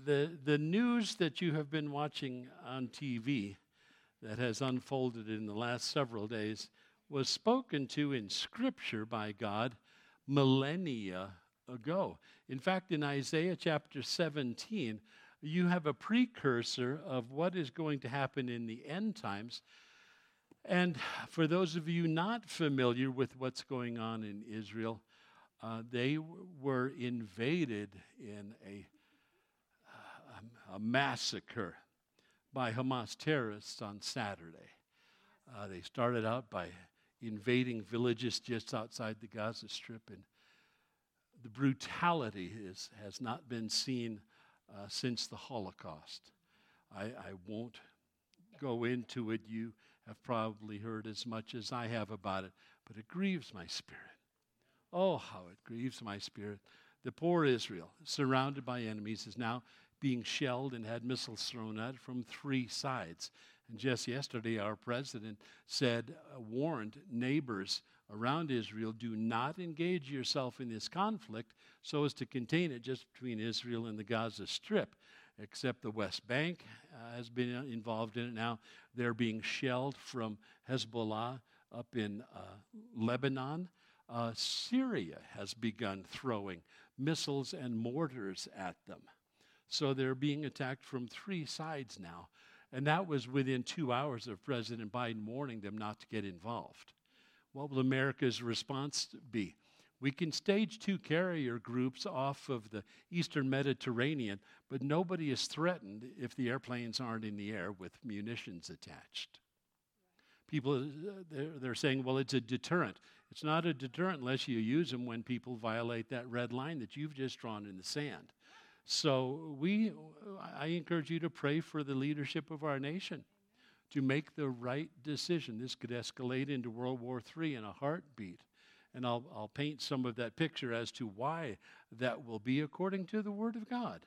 the news that you have been watching on TV that has unfolded in the last several days was spoken to in Scripture by God millennia ago. In fact, in Isaiah chapter 17, you have a precursor of what is going to happen in the end times. And for those of you not familiar with what's going on in Israel, they were invaded in a massacre by Hamas terrorists on Saturday. They started out by invading villages just outside the Gaza Strip, and the brutality has not been seen since the Holocaust. I won't go into it. You have probably heard as much as I have about it, but it grieves my spirit. Oh, how it grieves my spirit. The poor Israel, surrounded by enemies, is now being shelled and had missiles thrown at it from three sides. And just yesterday, our president warned neighbors around Israel, do not engage yourself in this conflict so as to contain it just between Israel and the Gaza Strip, except the West Bank has been involved in it now. They're being shelled from Hezbollah up in Lebanon. Syria has begun throwing missiles and mortars at them. So they're being attacked from three sides now. And that was within 2 hours of President Biden warning them not to get involved. What will America's response be? We can stage 2 carrier groups off of the eastern Mediterranean, but nobody is threatened if the airplanes aren't in the air with munitions attached. People, they're saying, well, it's a deterrent. It's not a deterrent unless you use them when people violate that red line that you've just drawn in the sand. So I encourage you to pray for the leadership of our nation to make the right decision. This could escalate into World War III in a heartbeat. And I'll paint some of that picture as to why that will be according to the Word of God.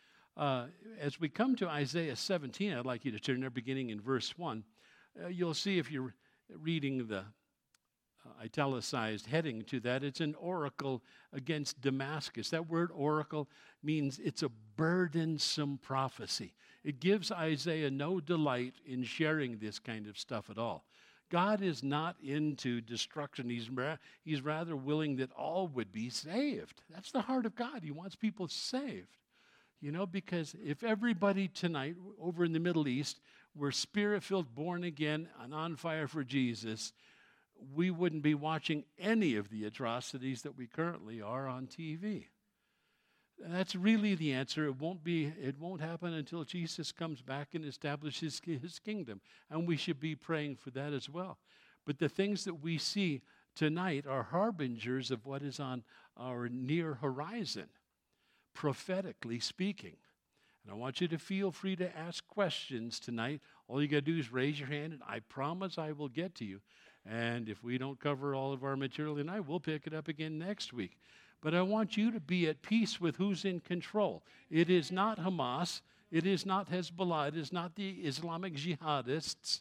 As we come to Isaiah 17, I'd like you to turn there beginning in verse 1. You'll see if you're reading the italicized heading to that, it's an oracle against Damascus. That word oracle means it's a burdensome prophecy. It gives Isaiah no delight in sharing this kind of stuff at all. God is not into destruction. He's rather willing that all would be saved. That's the heart of God. He wants people saved. You know, because if everybody tonight over in the Middle East were spirit-filled, born again, and on fire for Jesus, we wouldn't be watching any of the atrocities that we currently are on TV. That's really the answer. It won't happen until Jesus comes back and establishes his kingdom. And we should be praying for that as well. But the things that we see tonight are harbingers of what is on our near horizon, prophetically speaking. And I want you to feel free to ask questions tonight. All you got to do is raise your hand, and I promise I will get to you. And if we don't cover all of our material tonight, we'll pick it up again next week. But I want you to be at peace with who's in control. It is not Hamas. It is not Hezbollah. It is not the Islamic jihadists.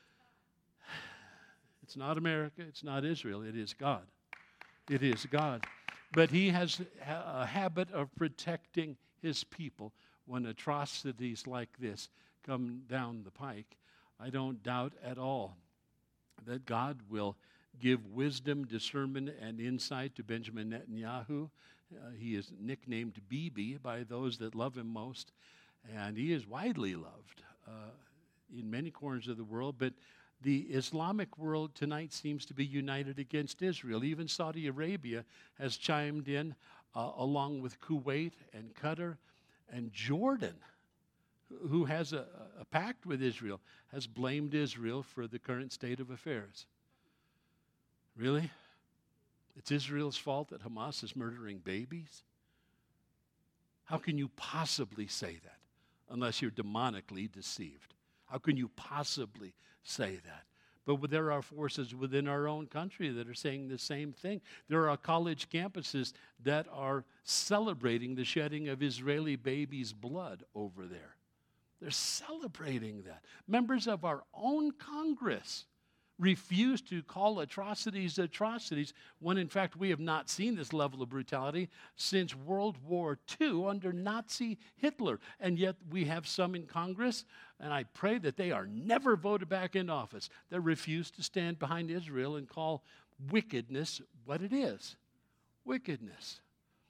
It's not America. It's not Israel. It is God. It is God. But he has a habit of protecting his people when atrocities like this come down the pike. I don't doubt at all that God will give wisdom, discernment, and insight to Benjamin Netanyahu. He is nicknamed Bibi by those that love him most, and he is widely loved in many corners of the world. But the Islamic world tonight seems to be united against Israel. Even Saudi Arabia has chimed in, along with Kuwait and Qatar and Jordan, who has a pact with Israel, has blamed Israel for the current state of affairs. Really? It's Israel's fault that Hamas is murdering babies? How can you possibly say that unless you're demonically deceived? How can you possibly say that? But there are forces within our own country that are saying the same thing. There are college campuses that are celebrating the shedding of Israeli babies' blood over there. They're celebrating that. Members of our own Congress refuse to call atrocities atrocities, when in fact we have not seen this level of brutality since World War II under Nazi Hitler. And yet we have some in Congress, and I pray that they are never voted back in office, that refuse to stand behind Israel and call wickedness what it is. Wickedness.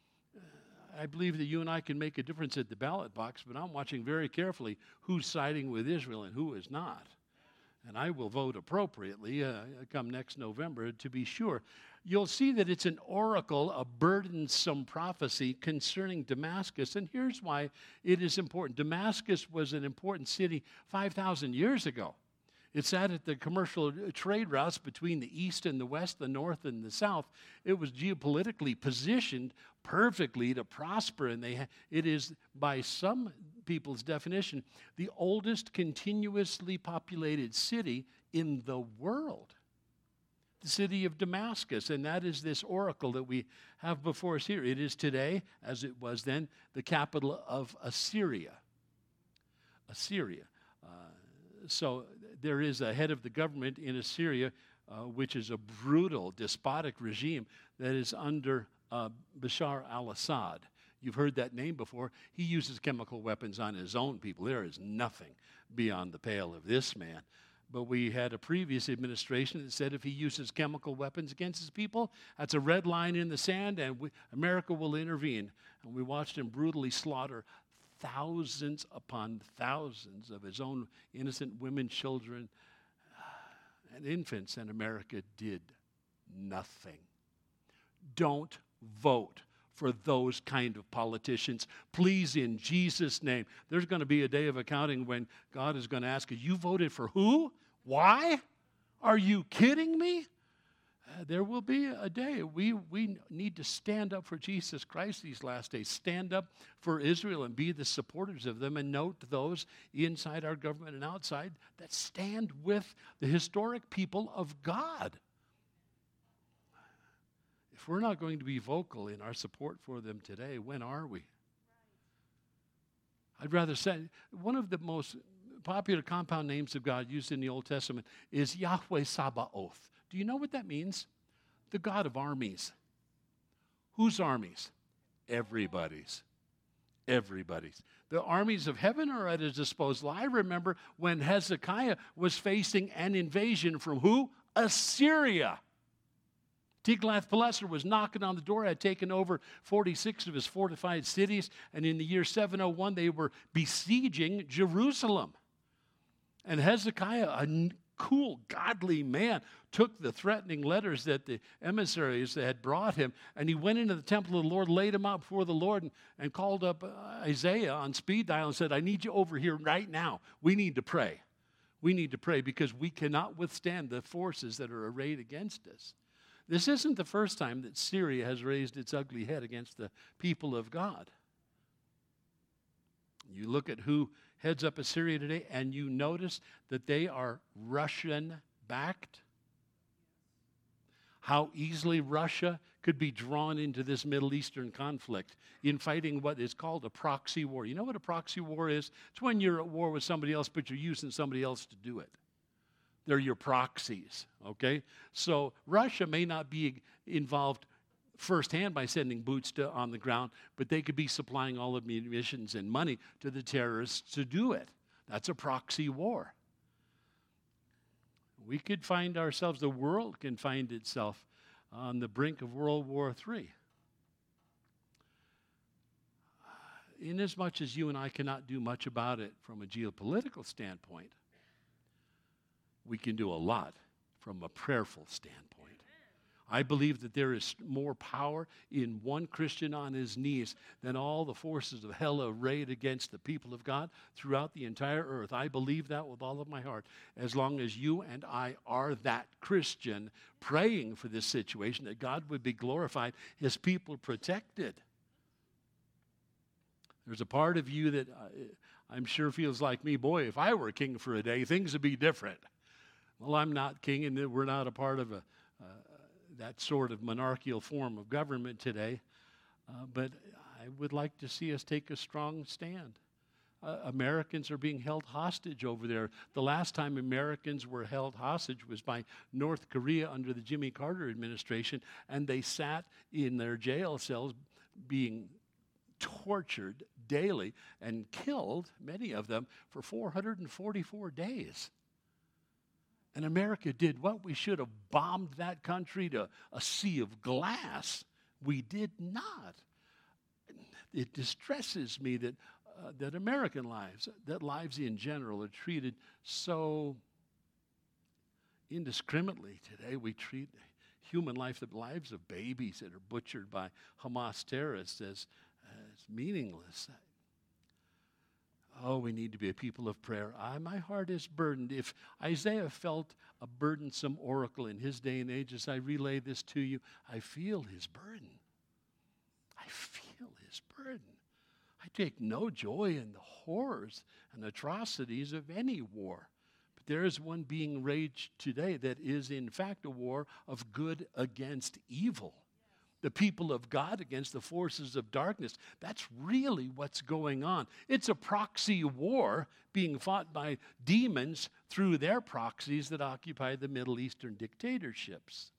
I believe that you and I can make a difference at the ballot box, but I'm watching very carefully who's siding with Israel and who is not. And I will vote appropriately come next November to be sure. You'll see that it's an oracle, a burdensome prophecy concerning Damascus. And here's why it is important. Damascus was an important city 5,000 years ago. It sat at the commercial trade routes between the east and the west, the north and the south. It was geopolitically positioned perfectly to prosper, and it is, by some people's definition, the oldest continuously populated city in the world. The city of Damascus, and that is this oracle that we have before us here. It is today, as it was then, the capital of Assyria. Assyria. So there is a head of the government in Assyria, which is a brutal, despotic regime that is under Bashar al-Assad. You've heard that name before. He uses chemical weapons on his own people. There is nothing beyond the pale of this man. But we had a previous administration that said if he uses chemical weapons against his people, that's a red line in the sand, and America will intervene. And we watched him brutally slaughter thousands upon thousands of his own innocent women, children, and infants, and America did nothing. Don't vote for those kind of politicians. Please, in Jesus' name. There's going to be a day of accounting when God is going to ask you voted for who? Why? Are you kidding me? There will be a day. We need to stand up for Jesus Christ these last days. Stand up for Israel and be the supporters of them, and note those inside our government and outside that stand with the historic people of God. If we're not going to be vocal in our support for them today, when are we? I'd rather say one of the most popular compound names of God used in the Old Testament is Yahweh Sabaoth. Do you know what that means? The God of armies. Whose armies? Everybody's. Everybody's. The armies of heaven are at his disposal. I remember when Hezekiah was facing an invasion from who? Assyria. Tiglath-Pileser was knocking on the door, had taken over 46 of his fortified cities, and in the year 701 they were besieging Jerusalem. And Hezekiah, a cool, godly man, took the threatening letters that the emissaries had brought him, and he went into the temple of the Lord, laid them out before the Lord, and called up Isaiah on speed dial and said, I need you over here right now. We need to pray. We need to pray because we cannot withstand the forces that are arrayed against us. This isn't the first time that Syria has raised its ugly head against the people of God. You look at who heads up Assyria today, and you notice that they are Russian-backed. How easily Russia could be drawn into this Middle Eastern conflict in fighting what is called a proxy war. You know what a proxy war is? It's when you're at war with somebody else, but you're using somebody else to do it. They're your proxies, okay? So Russia may not be involved firsthand by sending boots on the ground, but they could be supplying all of the munitions and money to the terrorists to do it. That's a proxy war. We could find ourselves, the world can find itself on the brink of World War III. Inasmuch as you and I cannot do much about it from a geopolitical standpoint, we can do a lot from a prayerful standpoint. I believe that there is more power in one Christian on his knees than all the forces of hell arrayed against the people of God throughout the entire earth. I believe that with all of my heart. As long as you and I are that Christian praying for this situation, that God would be glorified, his people protected. There's a part of you that I'm sure feels like me, boy, if I were king for a day, things would be different. Well, I'm not king, and we're not a part of that sort of monarchical form of government today. But I would like to see us take a strong stand. Americans are being held hostage over there. The last time Americans were held hostage was by North Korea under the Jimmy Carter administration, and they sat in their jail cells being tortured daily and killed, many of them, for 444 days. And America did what? We should have bombed that country to a sea of glass. We did not. It distresses me that American lives, that lives in general, are treated so indiscriminately today. We treat human life, the lives of babies that are butchered by Hamas terrorists, as meaningless. Oh, we need to be a people of prayer. My heart is burdened. If Isaiah felt a burdensome oracle in his day and age, as I relay this to you, I feel his burden. I feel his burden. I take no joy in the horrors and atrocities of any war. But there is one being waged today that is, in fact, a war of good against evil. The people of God against the forces of darkness. That's really what's going on. It's a proxy war being fought by demons through their proxies that occupy the Middle Eastern dictatorships.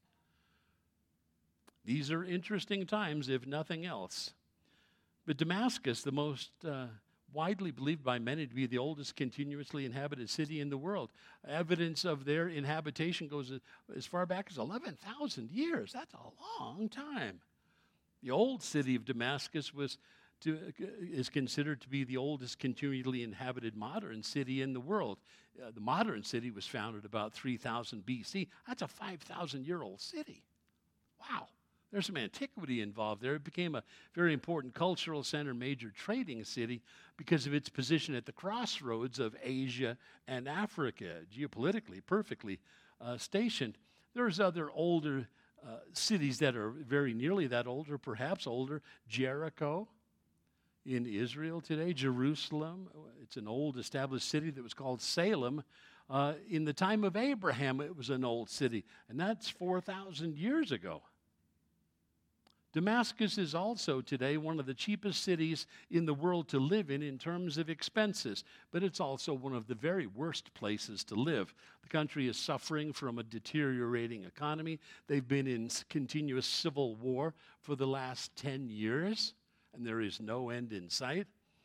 These are interesting times, if nothing else. But Damascus, the most widely believed by many to be the oldest continuously inhabited city in the world. Evidence of their inhabitation goes as far back as 11,000 years. That's a long time. The old city of Damascus is considered to be the oldest continually inhabited modern city in the world. The modern city was founded about 3000 BC. That's a 5,000-year-old city. Wow. There's some antiquity involved there. It became a very important cultural center, major trading city, because of its position at the crossroads of Asia and Africa, geopolitically, perfectly stationed. There's other older cities that are very nearly that old, or perhaps older. Jericho in Israel today, Jerusalem. It's an old established city that was called Salem. In the time of Abraham, it was an old city, and that's 4,000 years ago. Damascus is also today one of the cheapest cities in the world to live in terms of expenses, but it's also one of the very worst places to live. The country is suffering from a deteriorating economy. They've been in continuous civil war for the last 10 years, and there is no end in sight.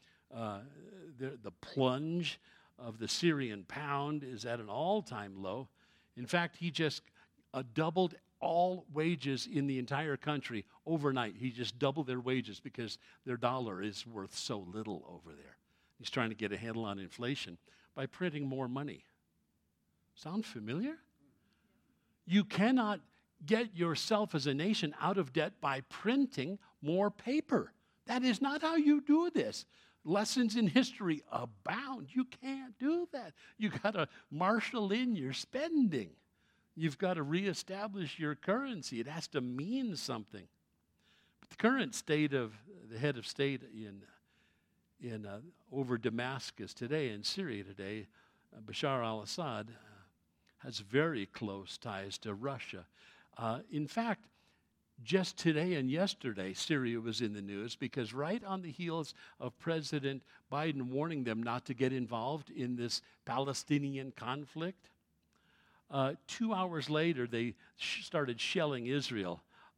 The plunge of the Syrian pound is at an all-time low. In fact, he just doubled all wages in the entire country overnight. He just doubled their wages because their dollar is worth so little over there. He's trying to get a handle on inflation by printing more money. Sound familiar? You cannot get yourself as a nation out of debt by printing more paper. That is not how you do this. Lessons in history abound. You can't do that. You got to marshal in your spending. You've got to reestablish your currency. It has to mean something. But the current state of the head of state in over Damascus today, in Syria today, Bashar al-Assad, has very close ties to Russia. In fact, just today and yesterday, Syria was in the news because right on the heels of President Biden warning them not to get involved in this Palestinian conflict, 2 hours later, they started shelling Israel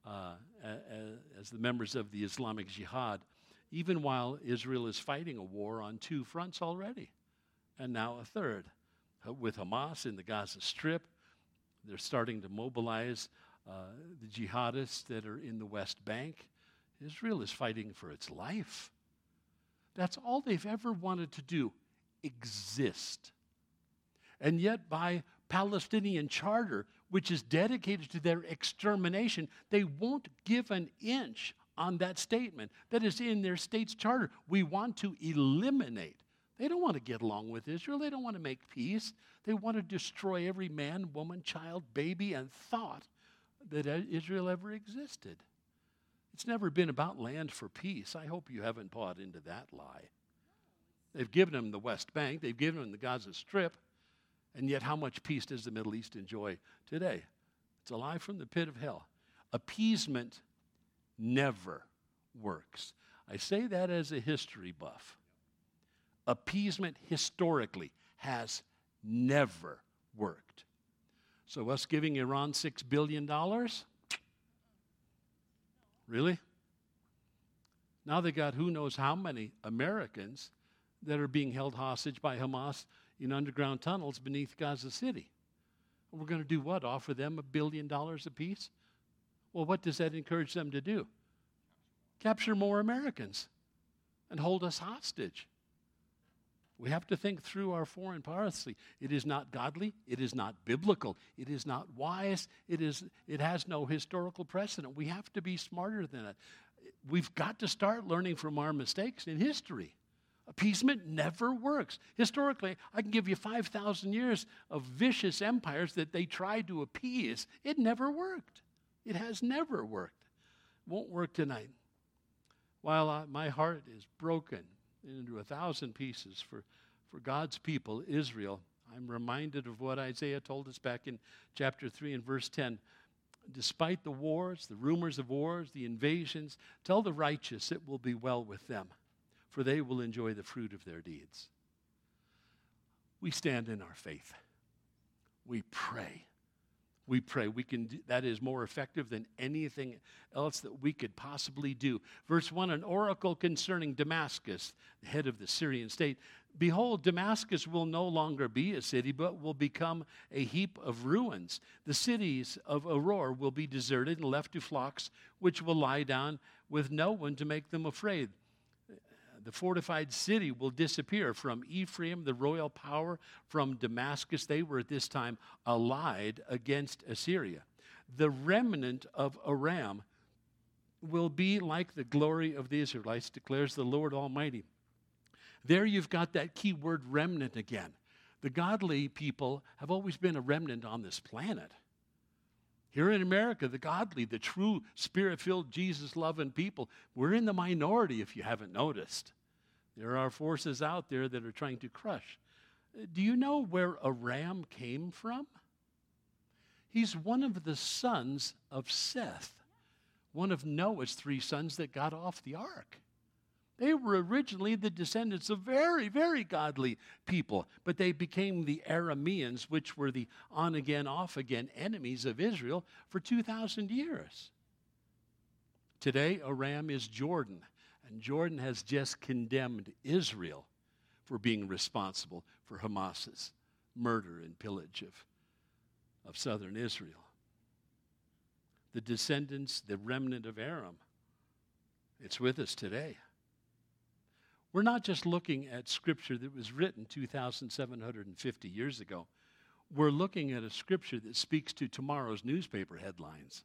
as the members of the Islamic Jihad, even while Israel is fighting a war on two fronts already, and now a third. With Hamas in the Gaza Strip, they're starting to mobilize the jihadists that are in the West Bank. Israel is fighting for its life. That's all they've ever wanted to do, exist. And yet by Palestinian charter, which is dedicated to their extermination, they won't give an inch on that statement that is in their state's charter. We want to eliminate. They don't want to get along with Israel. They don't want to make peace. They want to destroy every man, woman, child, baby, and thought that Israel ever existed. It's never been about land for peace. I hope you haven't bought into that lie. They've given them the West Bank. They've given them the Gaza Strip. And yet, how much peace does the Middle East enjoy today? It's a lie from the pit of hell. Appeasement never works. I say that as a history buff. Appeasement historically has never worked. So us giving Iran $6 billion? Really? Now they got who knows how many Americans that are being held hostage by Hamas in underground tunnels beneath Gaza City. And we're going to do what? Offer them $1 billion apiece? Well, what does that encourage them to do? Capture more Americans and hold us hostage. We have to think through our foreign policy. It is not godly. It is not biblical. It is not wise. It has no historical precedent. We have to be smarter than it. We've got to start learning from our mistakes in history. Appeasement never works. Historically, I can give you 5,000 years of vicious empires that they tried to appease. It never worked. It has never worked. Won't work tonight. While my heart is broken into 1,000 pieces for God's people, Israel, I'm reminded of what Isaiah told us back in chapter 3 and verse 10. Despite the wars, the rumors of wars, the invasions, tell the righteous it will be well with them, for they will enjoy the fruit of their deeds. We stand in our faith. We pray. We pray. That is more effective than anything else that we could possibly do. Verse 1, an oracle concerning Damascus, the head of the Syrian state. Behold, Damascus will no longer be a city, but will become a heap of ruins. The cities of Aurora will be deserted and left to flocks, which will lie down with no one to make them afraid. The fortified city will disappear from Ephraim, the royal power, from Damascus. They were at this time allied against Assyria. The remnant of Aram will be like the glory of the Israelites, declares the Lord Almighty. There you've got that key word remnant again. The godly people have always been a remnant on this planet. Here in America, the godly, the true Spirit-filled, Jesus-loving people, we're in the minority if you haven't noticed. There are forces out there that are trying to crush. Do you know where Aram came from? He's one of the sons of Seth, one of Noah's 3 sons that got off the ark. They were originally the descendants of very, very godly people, but they became the Arameans, which were the on-again, off-again enemies of Israel for 2,000 years. Today, Aram is Jordan, and Jordan has just condemned Israel for being responsible for Hamas's murder and pillage of southern Israel. The descendants, the remnant of Aram, it's with us today. We're not just looking at scripture that was written 2,750 years ago. We're looking at a scripture that speaks to tomorrow's newspaper headlines.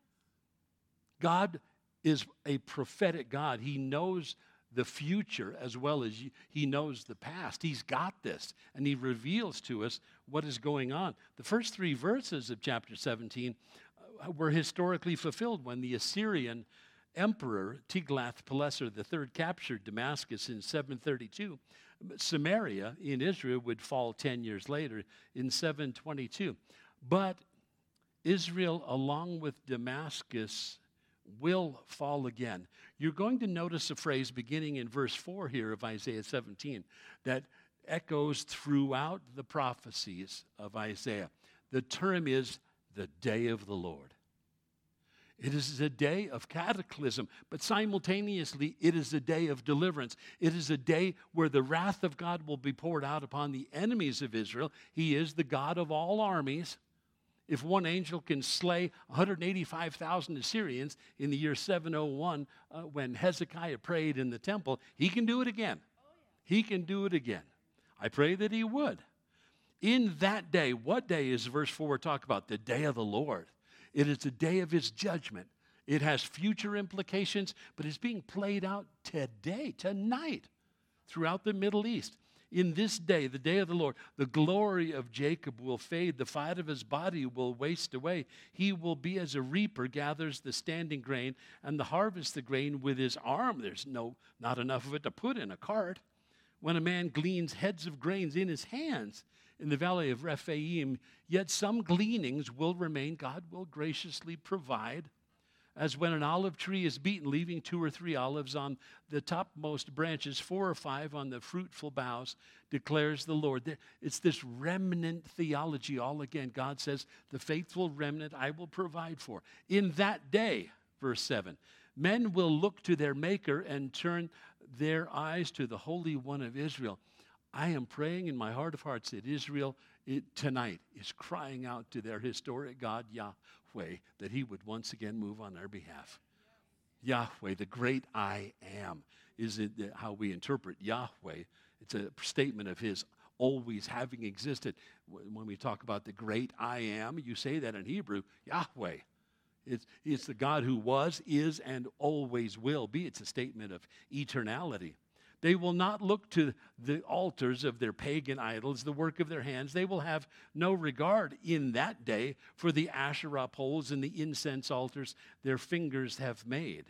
God is a prophetic God. He knows the future as well as he knows the past. He's got this, and he reveals to us what is going on. The first 3 verses of chapter 17 were historically fulfilled when the Assyrian Emperor Tiglath-Pileser III captured Damascus in 732. Samaria in Israel would fall 10 years later in 722. But Israel, along with Damascus, will fall again. You're going to notice a phrase beginning in verse 4 here of Isaiah 17 that echoes throughout the prophecies of Isaiah. The term is the day of the Lord. It is a day of cataclysm, but simultaneously it is a day of deliverance. It is a day where the wrath of God will be poured out upon the enemies of Israel. He is the God of all armies. If one angel can slay 185,000 Assyrians in the year 701 when Hezekiah prayed in the temple, he can do it again. He can do it again. I pray that he would. In that day, what day is verse 4 talk about? The day of the Lord. It is the day of his judgment. It has future implications, but it's being played out today, tonight, throughout the Middle East. In this day, the day of the Lord, the glory of Jacob will fade. The fat of his body will waste away. He will be as a reaper gathers the standing grain and the harvest the grain with his arm. There's not enough of it to put in a cart. When a man gleans heads of grains in his hands, in the valley of Rephaim, yet some gleanings will remain. God will graciously provide. as when an olive tree is beaten, leaving 2 or 3 olives on the topmost branches, 4 or 5 on the fruitful boughs, declares the Lord. It's this remnant theology all again. God says, the faithful remnant I will provide for. In that day, verse 7, men will look to their Maker and turn their eyes to the Holy One of Israel. I am praying in my heart of hearts that Israel tonight is crying out to their historic God, Yahweh, that he would once again move on their behalf. Yahweh, the great I am, is it how we interpret Yahweh. It's a statement of his always having existed. When we talk about the great I am, you say that in Hebrew, Yahweh. It's the God who was, is, and always will be. It's a statement of eternality. They will not look to the altars of their pagan idols, the work of their hands. They will have no regard in that day for the Asherah poles and the incense altars their fingers have made.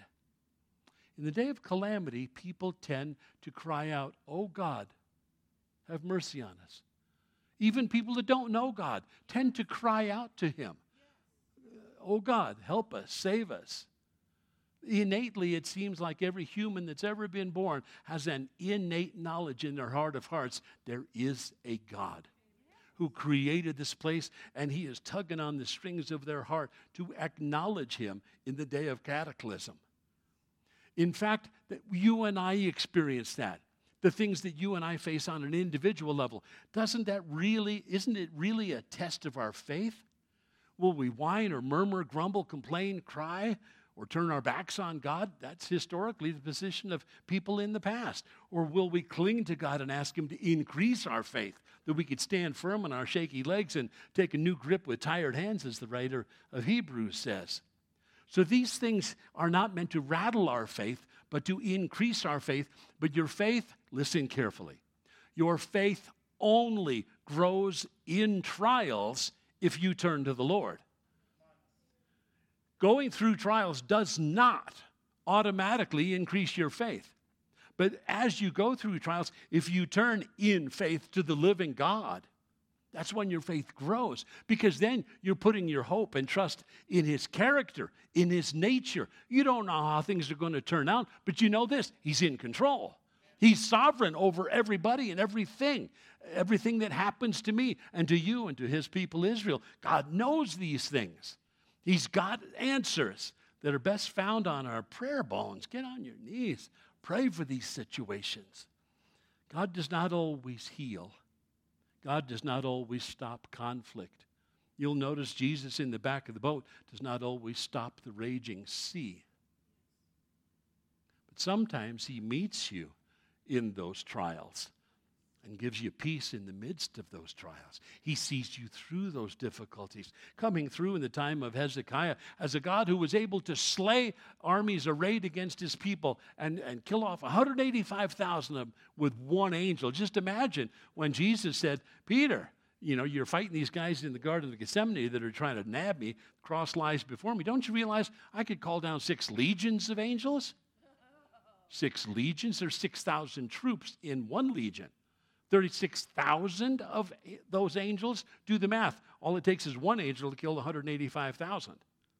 In the day of calamity, people tend to cry out, "Oh God, have mercy on us." Even people that don't know God tend to cry out to him. "Oh God, help us, save us." Innately, it seems like every human that's ever been born has an innate knowledge in their heart of hearts. There is a God who created this place, and he is tugging on the strings of their heart to acknowledge him in the day of cataclysm. In fact, that you and I experience that. The things that you and I face on an individual level. Isn't it really a test of our faith? Will we whine or murmur, grumble, complain, cry, or turn our backs on God? That's historically the position of people in the past. Or will we cling to God and ask him to increase our faith, that we could stand firm on our shaky legs and take a new grip with tired hands, as the writer of Hebrews says. So these things are not meant to rattle our faith, but to increase our faith. But your faith, listen carefully, your faith only grows in trials if you turn to the Lord. Going through trials does not automatically increase your faith. But as you go through trials, if you turn in faith to the living God, that's when your faith grows. Because then you're putting your hope and trust in his character, in his nature. You don't know how things are going to turn out, but you know this, he's in control. He's sovereign over everybody and everything that happens to me and to you and to his people Israel. God knows these things. He's got answers that are best found on our prayer bones. Get on your knees. Pray for these situations. God does not always heal. God does not always stop conflict. You'll notice Jesus in the back of the boat does not always stop the raging sea. But sometimes he meets you in those trials and gives you peace in the midst of those trials. He sees you through those difficulties, coming through in the time of Hezekiah as a God who was able to slay armies arrayed against his people and kill off 185,000 of them with one angel. Just imagine when Jesus said, "Peter, you're fighting these guys in the Garden of Gethsemane that are trying to nab me. Cross lies before me. Don't you realize I could call down 6 legions of angels?" 6 legions, there's 6,000 troops in one legion. 36,000 of those angels, do the math. All it takes is one angel to kill 185,000.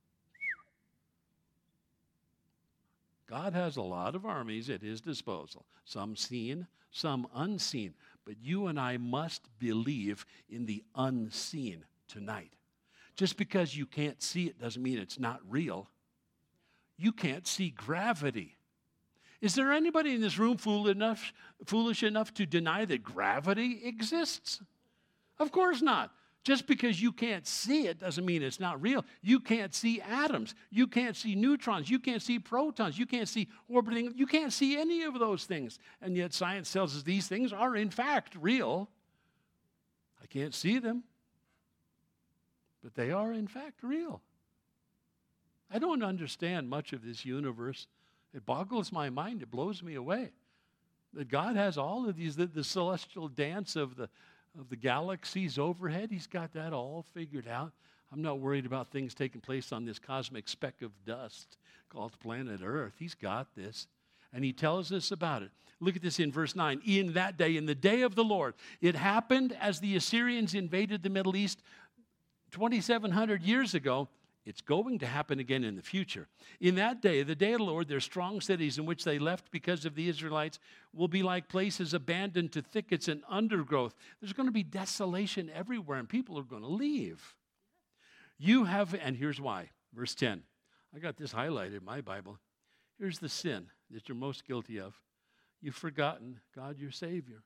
God has a lot of armies at his disposal, some seen, some unseen. But you and I must believe in the unseen tonight. Just because you can't see it doesn't mean it's not real. You can't see gravity. Is there anybody in this room foolish enough to deny that gravity exists? Of course not. Just because you can't see it doesn't mean it's not real. You can't see atoms. You can't see neutrons. You can't see protons. You can't see orbiting. You can't see any of those things. And yet science tells us these things are in fact real. I can't see them, but they are in fact real. I don't understand much of this universe. It boggles my mind. It blows me away that God has all of these, the celestial dance of the galaxies overhead. He's got that all figured out. I'm not worried about things taking place on this cosmic speck of dust called planet Earth. He's got this, and he tells us about it. Look at this in verse 9. In that day, in the day of the Lord, it happened as the Assyrians invaded the Middle East 2,700 years ago. It's going to happen again in the future. In that day, the day of the Lord, their strong cities in which they left because of the Israelites will be like places abandoned to thickets and undergrowth. There's going to be desolation everywhere, and people are going to leave. You have, and here's why. Verse 10. I got this highlighted in my Bible. Here's the sin that you're most guilty of. You've forgotten God, your Savior.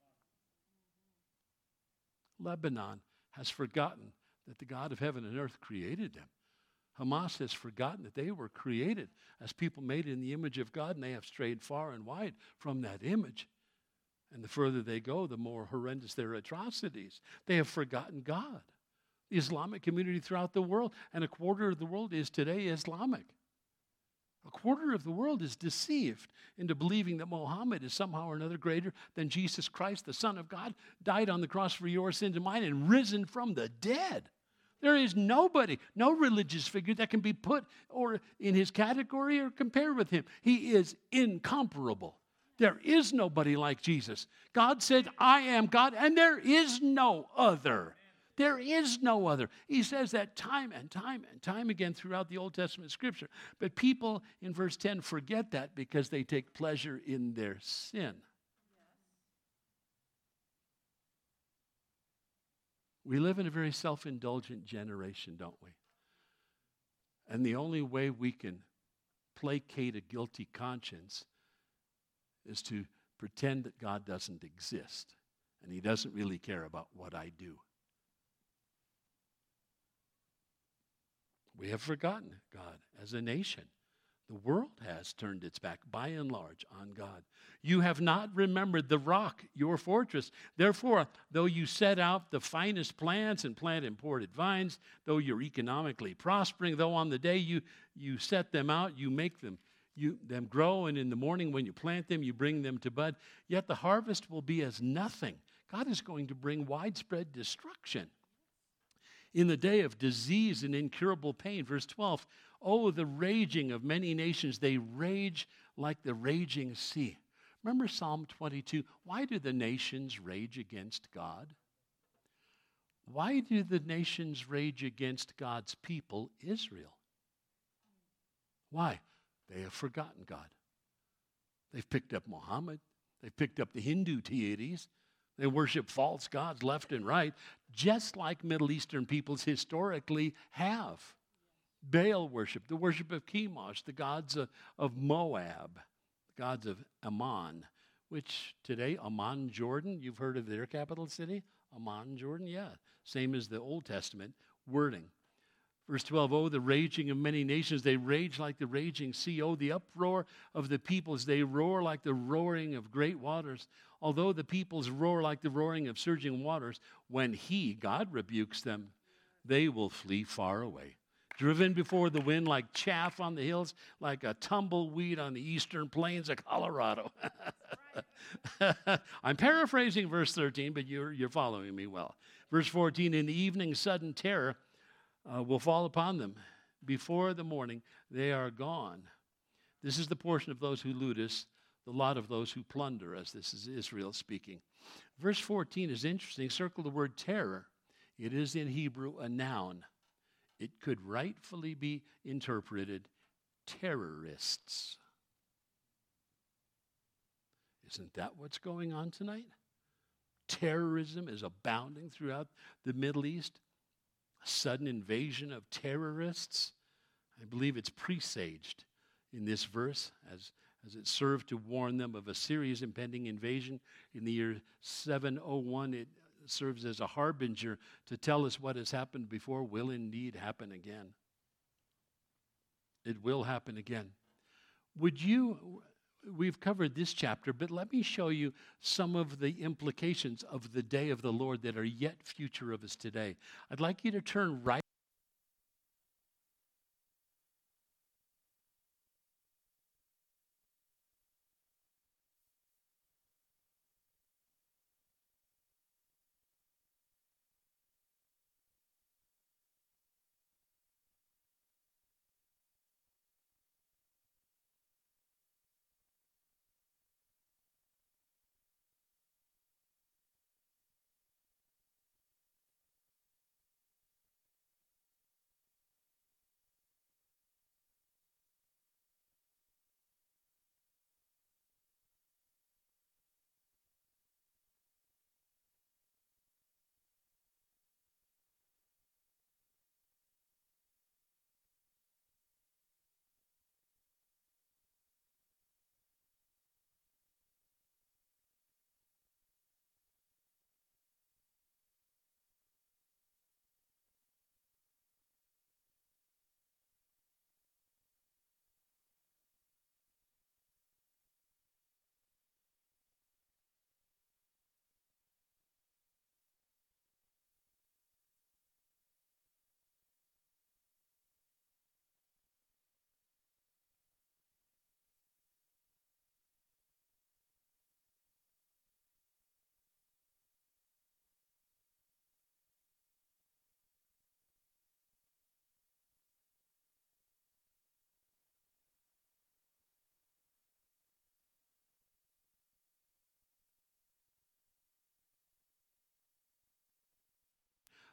Lebanon has forgotten that the God of heaven and earth created them. Hamas has forgotten that they were created as people made in the image of God, and they have strayed far and wide from that image. And the further they go, the more horrendous their atrocities. They have forgotten God. The Islamic community throughout the world, and a quarter of the world is today Islamic. A quarter of the world is deceived into believing that Muhammad is somehow or another greater than Jesus Christ, the Son of God, died on the cross for your sins and mine, and risen from the dead. There is nobody, no religious figure that can be put or in his category or compared with him. He is incomparable. There is nobody like Jesus. God said, I am God, and there is no other. There is no other. He says that time and time and time again throughout the Old Testament scripture. But people in verse 10 forget that because they take pleasure in their sin. We live in a very self-indulgent generation, don't we? And the only way we can placate a guilty conscience is to pretend that God doesn't exist and he doesn't really care about what I do. We have forgotten God as a nation. The world has turned its back, by and large, on God. You have not remembered the rock, your fortress. Therefore, though you set out the finest plants and plant imported vines, though you're economically prospering, though on the day you set them out, you make them grow, and in the morning when you plant them, you bring them to bud, yet the harvest will be as nothing. God is going to bring widespread destruction. In the day of disease and incurable pain, verse 12, oh, the raging of many nations, they rage like the raging sea. Remember Psalm 22? Why do the nations rage against God? Why do the nations rage against God's people, Israel? Why? They have forgotten God. They've picked up Muhammad. They've picked up the Hindu deities. They worship false gods left and right, just like Middle Eastern peoples historically have. Baal worship, the worship of Chemosh, the gods of Moab, the gods of Ammon, which today, Amman, Jordan, you've heard of their capital city? Amman, Jordan, yeah. Same as the Old Testament wording. Verse 12, oh, the raging of many nations, they rage like the raging sea. Oh, the uproar of the peoples, they roar like the roaring of great waters. Although the peoples roar like the roaring of surging waters, when God rebukes them, they will flee far away. Driven before the wind like chaff on the hills, like a tumbleweed on the eastern plains of Colorado. I'm paraphrasing verse 13, but you're following me well. Verse 14, in the evening, sudden terror will fall upon them. Before the morning, they are gone. This is the portion of those who loot us, the lot of those who plunder us. This is Israel speaking. Verse 14 is interesting. Circle the word terror. It is in Hebrew a noun. It could rightfully be interpreted terrorists. Isn't that what's going on tonight? Terrorism is abounding throughout the Middle East. A sudden invasion of terrorists. I believe it's presaged in this verse as it served to warn them of a serious impending invasion. In the year 701, it serves as a harbinger to tell us what has happened before will indeed happen again. It will happen again. We've covered this chapter, but let me show you some of the implications of the day of the Lord that are yet future of us today. I'd like you to turn right.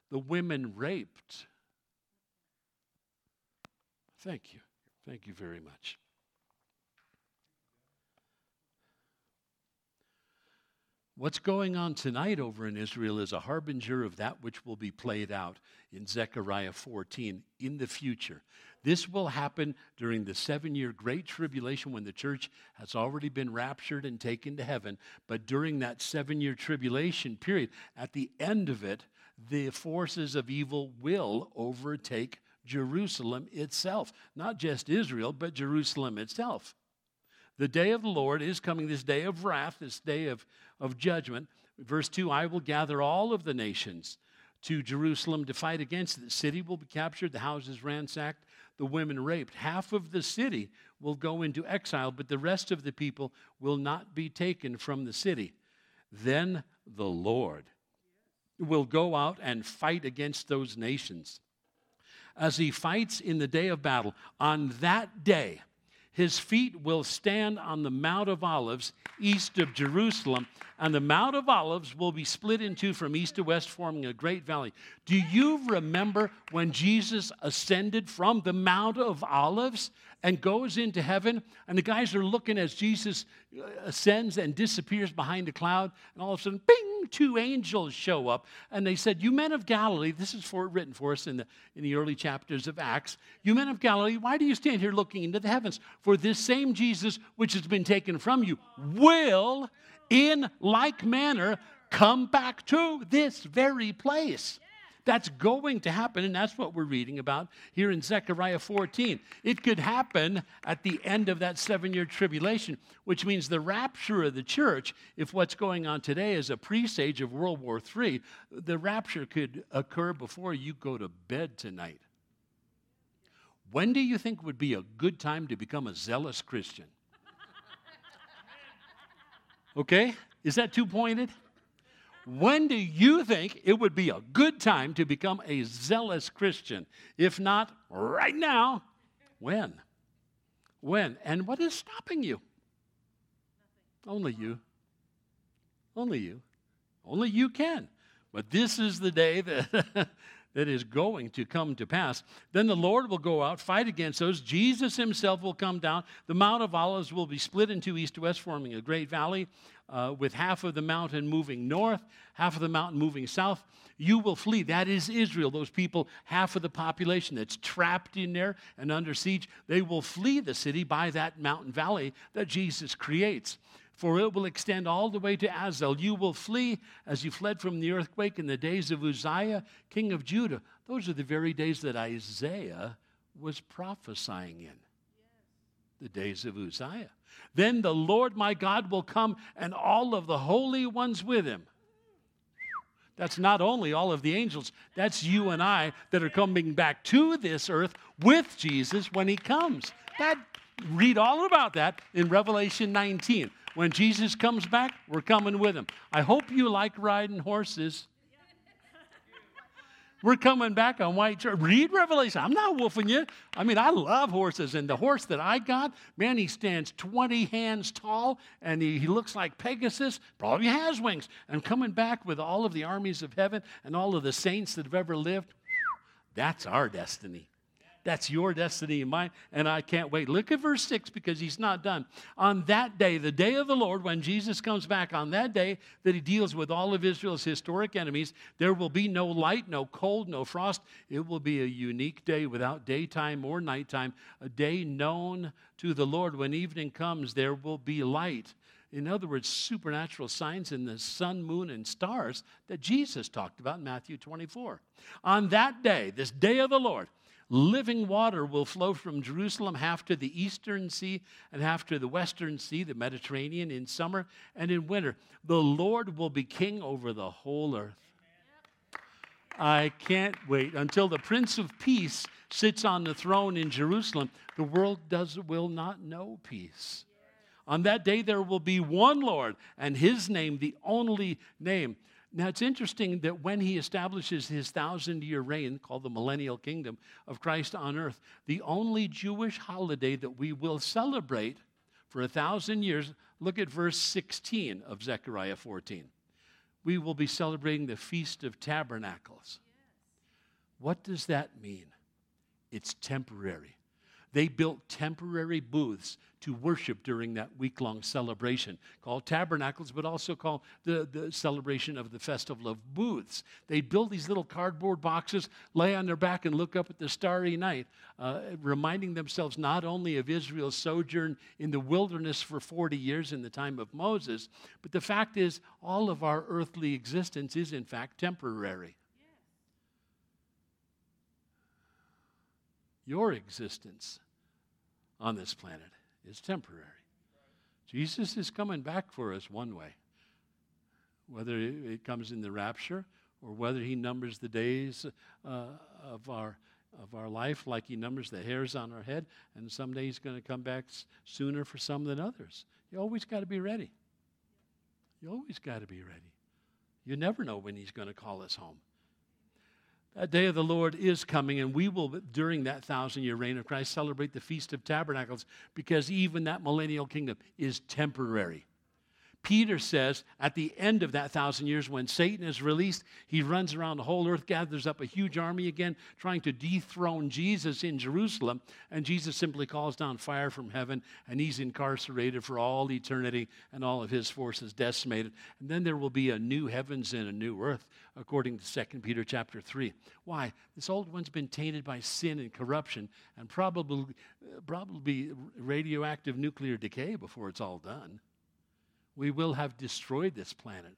the women raped. Thank you. Thank you very much. What's going on tonight over in Israel is a harbinger of that which will be played out in Zechariah 14 in the future. This will happen during the 7-year Great Tribulation when the church has already been raptured and taken to heaven. But during that 7-year tribulation period, at the end of it, the forces of evil will overtake Jerusalem itself. Not just Israel, but Jerusalem itself. The day of the Lord is coming, this day of wrath, this day of judgment. Verse 2, I will gather all of the nations to Jerusalem to fight against it. The city will be captured, the houses ransacked, the women raped. Half of the city will go into exile, but the rest of the people will not be taken from the city. Then the Lord will go out and fight against those nations. As he fights in the day of battle, on that day, his feet will stand on the Mount of Olives east of Jerusalem, and the Mount of Olives will be split in two from east to west, forming a great valley. Do you remember when Jesus ascended from the Mount of Olives and goes into heaven? And the guys are looking as Jesus ascends and disappears behind a cloud, and all of a sudden, bing, 2 angels show up, and they said, you men of Galilee, this is written for us in the early chapters of Acts, you men of Galilee, why do you stand here looking into the heavens? For this same Jesus which has been taken from you will in like manner come back to this very place. That's going to happen, and that's what we're reading about here in Zechariah 14. It could happen at the end of that 7-year tribulation, which means the rapture of the church, if what's going on today is a presage of World War III, the rapture could occur before you go to bed tonight. When do you think would be a good time to become a zealous Christian? Okay? Is that too pointed? When do you think it would be a good time to become a zealous Christian? If not right now, when? When? And what is stopping you? Only you. Only you. Only you can. But this is the day that that is going to come to pass. Then the Lord will go out, fight against those. Jesus himself will come down. The Mount of Olives will be split into east to west, forming a great valley, with half of the mountain moving north, half of the mountain moving south. You will flee. That is Israel. Those people, half of the population that's trapped in there and under siege, they will flee the city by that mountain valley that Jesus creates. For it will extend all the way to Azel. You will flee as you fled from the earthquake in the days of Uzziah, king of Judah. Those are the very days that Isaiah was prophesying in. The days of Uzziah. Then the Lord my God will come, and all of the holy ones with him. That's not only all of the angels, that's you and I that are coming back to this earth with Jesus when he comes. Read all about that in Revelation 19. When Jesus comes back, we're coming with him. I hope you like riding horses. We're coming back on white church. Read Revelation. I'm not wolfing you. I mean, I love horses. And the horse that I got, man, he stands 20 hands tall, and he looks like Pegasus. Probably has wings. And coming back with all of the armies of heaven and all of the saints that have ever lived. That's our destiny. That's your destiny and mine, and I can't wait. Look at verse 6 because he's not done. On that day, the day of the Lord, when Jesus comes back, on that day that he deals with all of Israel's historic enemies, there will be no light, no cold, no frost. It will be a unique day without daytime or nighttime, a day known to the Lord. When evening comes, there will be light. In other words, supernatural signs in the sun, moon, and stars that Jesus talked about in Matthew 24. On that day, this day of the Lord, living water will flow from Jerusalem, half to the eastern sea and half to the western sea, the Mediterranean, in summer and in winter. The Lord will be king over the whole earth. I can't wait until the Prince of Peace sits on the throne in Jerusalem. The world will not know peace. On that day there will be one Lord, and his name, the only name. Now, it's interesting that when he establishes his 1,000-year reign, called the millennial kingdom of Christ on earth, the only Jewish holiday that we will celebrate for 1,000 years, look at verse 16 of Zechariah 14. We will be celebrating the Feast of Tabernacles. What does that mean? It's temporary. They built temporary booths to worship during that week-long celebration called Tabernacles, but also called the celebration of the Festival of Booths. They build these little cardboard boxes, lay on their back, and look up at the starry night, reminding themselves not only of Israel's sojourn in the wilderness for 40 years in the time of Moses, but the fact is all of our earthly existence is in fact temporary. Your existence on this planet is temporary. Jesus is coming back for us one way. Whether it comes in the rapture or whether he numbers the days of our life like he numbers the hairs on our head, and someday he's going to come back sooner for some than others. You always got to be ready. You always got to be ready. You never know when he's going to call us home. That day of the Lord is coming, and we will, during that 1,000-year reign of Christ, celebrate the Feast of Tabernacles, because even that millennial kingdom is temporary. Peter says at the end of that 1,000 years, when Satan is released, he runs around the whole earth, gathers up a huge army again, trying to dethrone Jesus in Jerusalem. And Jesus simply calls down fire from heaven, and he's incarcerated for all eternity, and all of his forces decimated. And then there will be a new heavens and a new earth, according to 2 Peter chapter 3. Why? This old one's been tainted by sin and corruption, and probably radioactive nuclear decay before it's all done. We will have destroyed this planet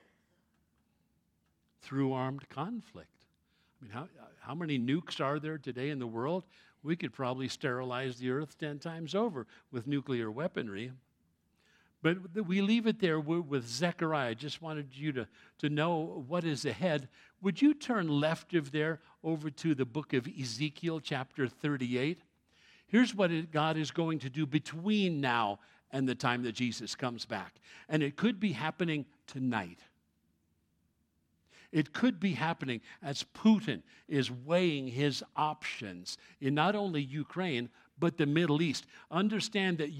through armed conflict. I mean, how many nukes are there today in the world? We could probably sterilize the earth 10 times over with nuclear weaponry. But we leave it there with Zechariah. I just wanted you to know what is ahead. Would you turn left of there over to the book of Ezekiel, chapter 38? Here's what God is going to do between now and the time that Jesus comes back. And it could be happening tonight. It could be happening as Putin is weighing his options in not only Ukraine, but the Middle East. Understand that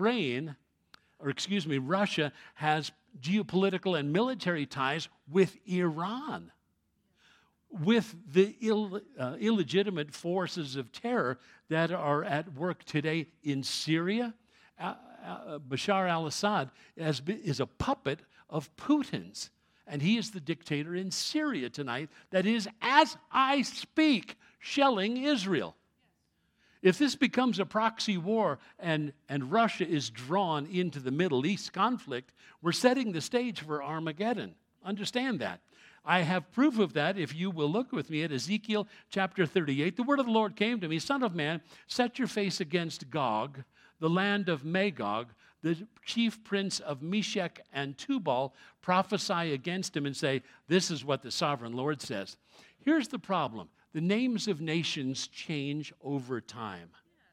Russia has geopolitical and military ties with Iran, with the illegitimate forces of terror that are at work today in Syria. Bashar al-Assad is a puppet of Putin's, and he is the dictator in Syria tonight that is, as I speak, shelling Israel. If this becomes a proxy war and Russia is drawn into the Middle East conflict, we're setting the stage for Armageddon. Understand that. I have proof of that if you will look with me at Ezekiel chapter 38. The word of the Lord came to me, Son of man, set your face against Gog, the land of Magog, the chief prince of Meshech and Tubal. Prophesy against him and say, this is what the sovereign Lord says. Here's the problem. The names of nations change over time.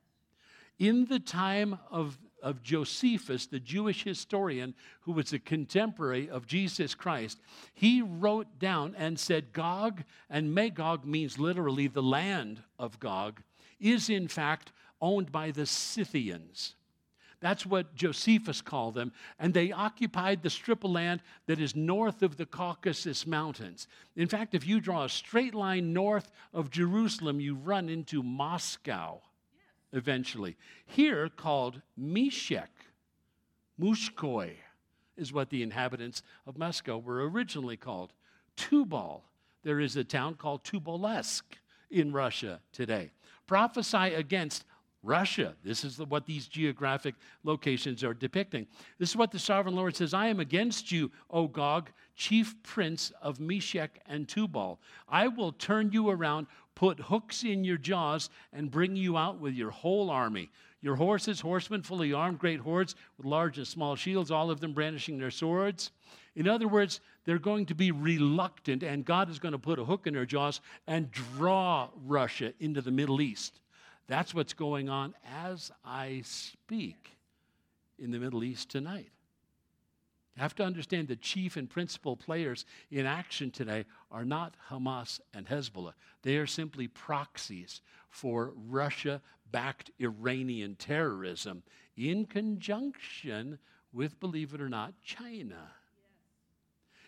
In the time of Josephus, the Jewish historian who was a contemporary of Jesus Christ, he wrote down and said Gog and Magog means literally the land of Gog, is in fact owned by the Scythians. That's what Josephus called them, and they occupied the strip of land that is north of the Caucasus Mountains. In fact, if you draw a straight line north of Jerusalem, you run into Moscow eventually. Here, called Meshech, Mushkoi, is what the inhabitants of Moscow were originally called. Tubal, there is a town called Tubalsk in Russia today. Prophesy against Russia. This is what these geographic locations are depicting. This is what the sovereign Lord says. I am against you, O Gog, chief prince of Meshech and Tubal. I will turn you around, put hooks in your jaws, and bring you out with your whole army. Your horses, horsemen, fully armed, great hordes with large and small shields, all of them brandishing their swords. In other words, they're going to be reluctant, and God is going to put a hook in their jaws and draw Russia into the Middle East. That's what's going on as I speak in the Middle East tonight. You have to understand the chief and principal players in action today are not Hamas and Hezbollah. They are simply proxies for Russia-backed Iranian terrorism in conjunction with, believe it or not, China.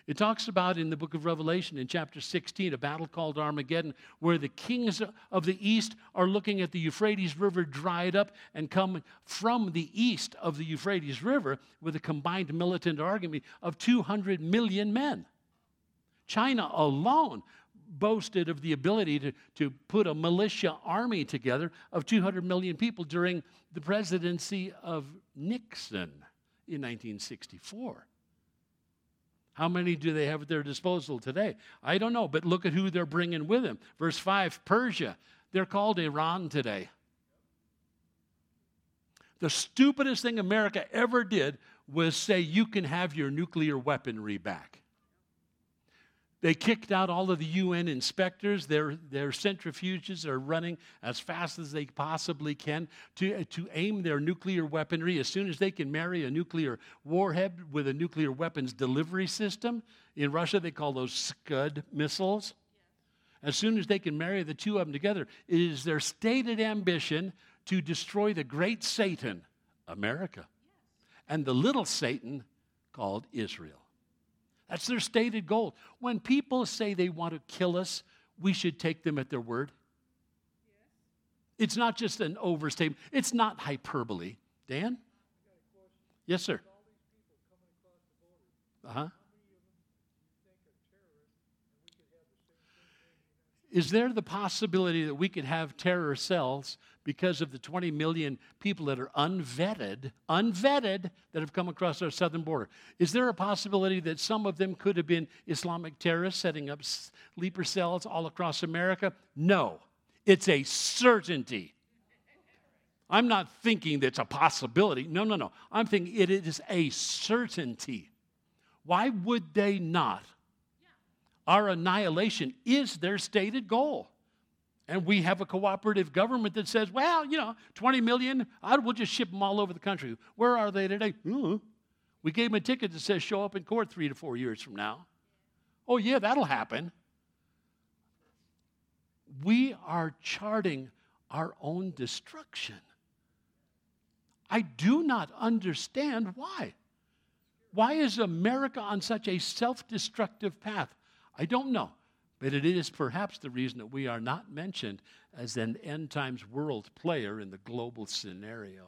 It talks about in the book of Revelation in chapter 16, a battle called Armageddon, where the kings of the east are looking at the Euphrates River dried up and come from the east of the Euphrates River with a combined militant army of 200 million men. China alone boasted of the ability to put a militia army together of 200 million people during the presidency of Nixon in 1964. How many do they have at their disposal today? I don't know, but look at who they're bringing with them. Verse 5, Persia. They're called Iran today. The stupidest thing America ever did was say you can have your nuclear weaponry back. They kicked out all of the UN inspectors. Their centrifuges are running as fast as they possibly can to aim their nuclear weaponry as soon as they can marry a nuclear warhead with a nuclear weapons delivery system. In Russia, they call those Scud missiles. As soon as they can marry the two of them together, it is their stated ambition to destroy the great Satan, America, and the little Satan called Israel. That's their stated goal. When people say they want to kill us, we should take them at their word. It's not just an overstatement. It's not hyperbole. Dan? Yes, sir. Uh-huh. Is there the possibility that we could have terror cells because of the 20 million people that are unvetted, that have come across our southern border? Is there a possibility that some of them could have been Islamic terrorists setting up sleeper cells all across America? No. It's a certainty. I'm not thinking that's a possibility. No. I'm thinking it is a certainty. Why would they not? Our annihilation is their stated goal. And we have a cooperative government that says, 20 million, we'll just ship them all over the country. Where are they today? We gave them a ticket that says show up in court 3 to 4 years from now. Oh, yeah, that'll happen. We are charting our own destruction. I do not understand why. Why is America on such a self-destructive path? I don't know, but it is perhaps the reason that we are not mentioned as an end times world player in the global scenario.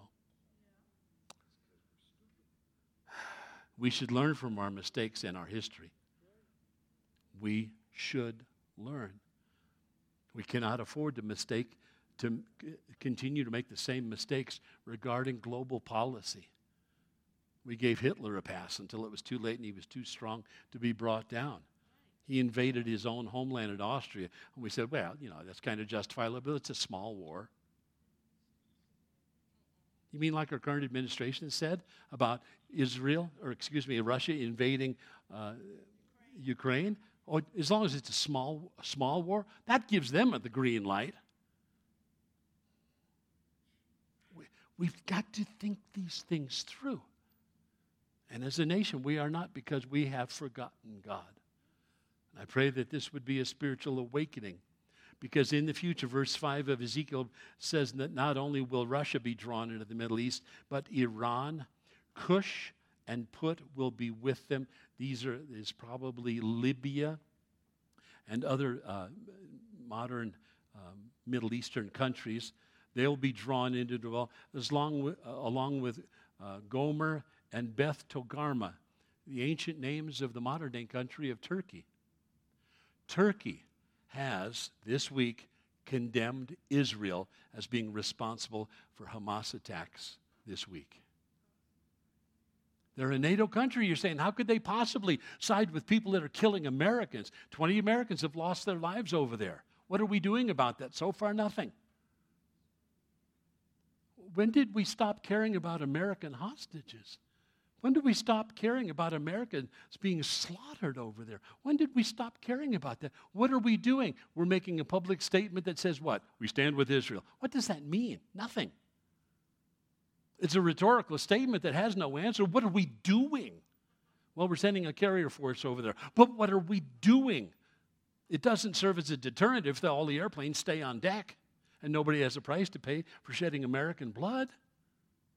We should learn from our mistakes and our history. We should learn. We cannot afford to continue to make the same mistakes regarding global policy. We gave Hitler a pass until it was too late and he was too strong to be brought down. He invaded his own homeland in Austria. And we said, that's kind of justifiable, but it's a small war. You mean like our current administration said about Russia invading Ukraine? Or as long as it's a small war, that gives them the green light. We've got to think these things through. And as a nation, we are not, because we have forgotten God. I pray that this would be a spiritual awakening, because in the future, verse 5 of Ezekiel says that not only will Russia be drawn into the Middle East, but Iran, Cush, and Put will be with them. Is probably Libya and other modern Middle Eastern countries. They'll be drawn into the along with Gomer and Beth Togarmah, the ancient names of the modern-day country of Turkey. Turkey has, this week, condemned Israel as being responsible for Hamas attacks this week. They're a NATO country. You're saying, how could they possibly side with people that are killing Americans? 20 Americans have lost their lives over there. What are we doing about that? So far, nothing. When did we stop caring about American hostages? When did we stop caring about Americans being slaughtered over there? When did we stop caring about that? What are we doing? We're making a public statement that says what? We stand with Israel. What does that mean? Nothing. It's a rhetorical statement that has no answer. What are we doing? Well, we're sending a carrier force over there. But what are we doing? It doesn't serve as a deterrent if all the airplanes stay on deck and nobody has a price to pay for shedding American blood.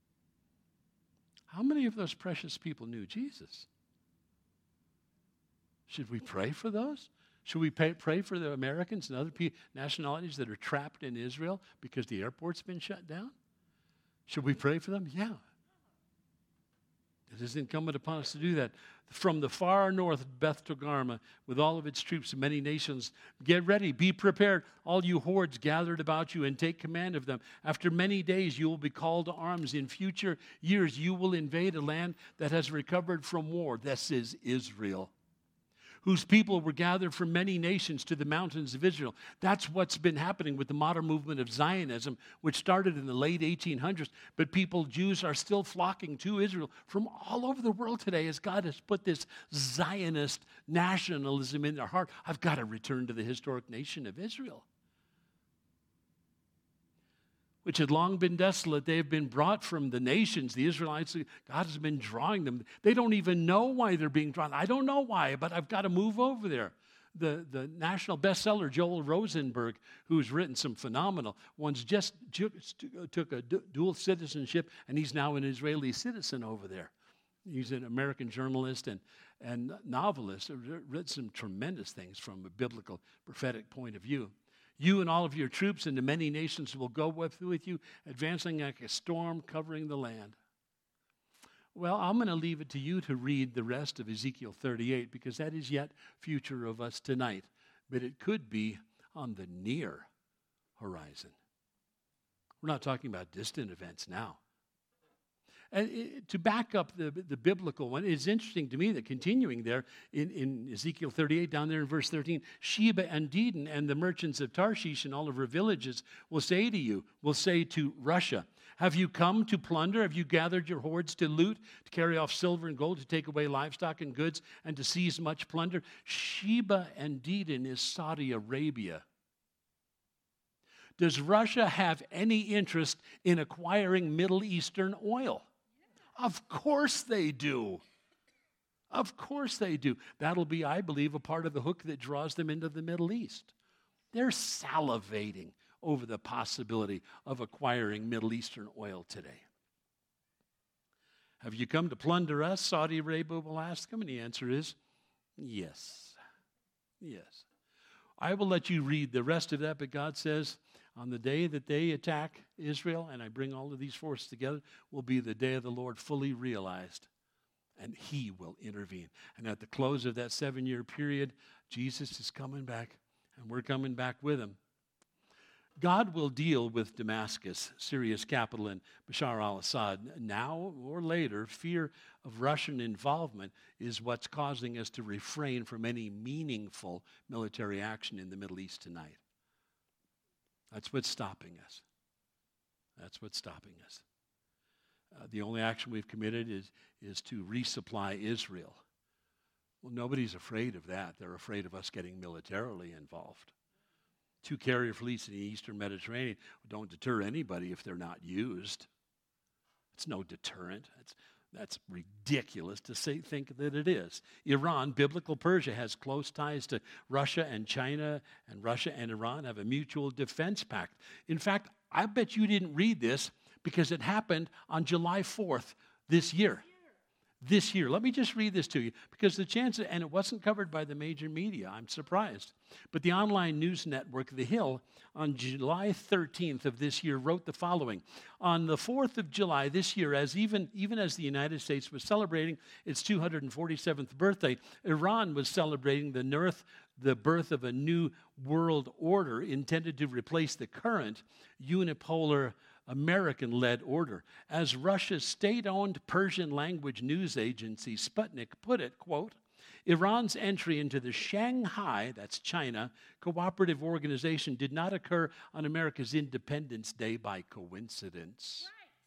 How many of those precious people knew Jesus? Should we pray for those? Should we pray for the Americans and other nationalities that are trapped in Israel because the airport's been shut down? Should we pray for them? Yeah. It is incumbent upon us to do that. From the far north, Beth Togarmah, with all of its troops and many nations, get ready, be prepared, all you hordes gathered about you, and take command of them. After many days, you will be called to arms. In future years, you will invade a land that has recovered from war. This is Israel, whose people were gathered from many nations to the mountains of Israel. That's what's been happening with the modern movement of Zionism, which started in the late 1800s. But Jews are still flocking to Israel from all over the world today as God has put this Zionist nationalism in their heart. I've got to return to the historic nation of Israel, which had long been desolate. They have been brought from the nations. The Israelites, God has been drawing them. They don't even know why they're being drawn. I don't know why, but I've got to move over there. The national bestseller, Joel Rosenberg, who's written some phenomenal ones, just took a dual citizenship, and he's now an Israeli citizen over there. He's an American journalist and novelist, written some tremendous things from a biblical, prophetic point of view. You and all of your troops and the many nations will go with you, advancing like a storm covering the land. Well, I'm going to leave it to you to read the rest of Ezekiel 38, because that is yet future of us tonight. But it could be on the near horizon. We're not talking about distant events now. And to back up the biblical one, it's interesting to me that continuing there in Ezekiel 38, down there in verse 13, Sheba and Dedan and the merchants of Tarshish and all of her villages will say to Russia, have you come to plunder? Have you gathered your hordes to loot, to carry off silver and gold, to take away livestock and goods, and to seize much plunder? Sheba and Dedan is Saudi Arabia. Does Russia have any interest in acquiring Middle Eastern oil? Of course they do. Of course they do. That'll be, I believe, a part of the hook that draws them into the Middle East. They're salivating over the possibility of acquiring Middle Eastern oil today. Have you come to plunder us? Saudi Arabia will ask them, and the answer is yes. Yes. I will let you read the rest of that, but God says, on the day that they attack Israel, and I bring all of these forces together, will be the day of the Lord fully realized, and He will intervene. And at the close of that 7-year period, Jesus is coming back, and we're coming back with Him. God will deal with Damascus, Syria's capital, and Bashar al-Assad. Now or later, fear of Russian involvement is what's causing us to refrain from any meaningful military action in the Middle East tonight. That's what's stopping us. That's what's stopping us. The only action we've committed is to resupply Israel. Well, nobody's afraid of that. They're afraid of us getting militarily involved. 2 carrier fleets in the Eastern Mediterranean don't deter anybody if they're not used. It's no deterrent. That's ridiculous to think that it is. Iran, biblical Persia, has close ties to Russia and China, and Russia and Iran have a mutual defense pact. In fact, I bet you didn't read this because it happened on July 4th this year. This year. Let me just read this to you, because the chances, and it wasn't covered by the major media, I'm surprised. But the online news network, The Hill, on July 13th of this year wrote the following. On the 4th of July this year, even as the United States was celebrating its 247th birthday, Iran was celebrating the birth of a new world order intended to replace the current unipolar American-led order. As Russia's state-owned Persian-language news agency Sputnik put it, quote, Iran's entry into the Shanghai, that's China, cooperative organization did not occur on America's Independence Day by coincidence.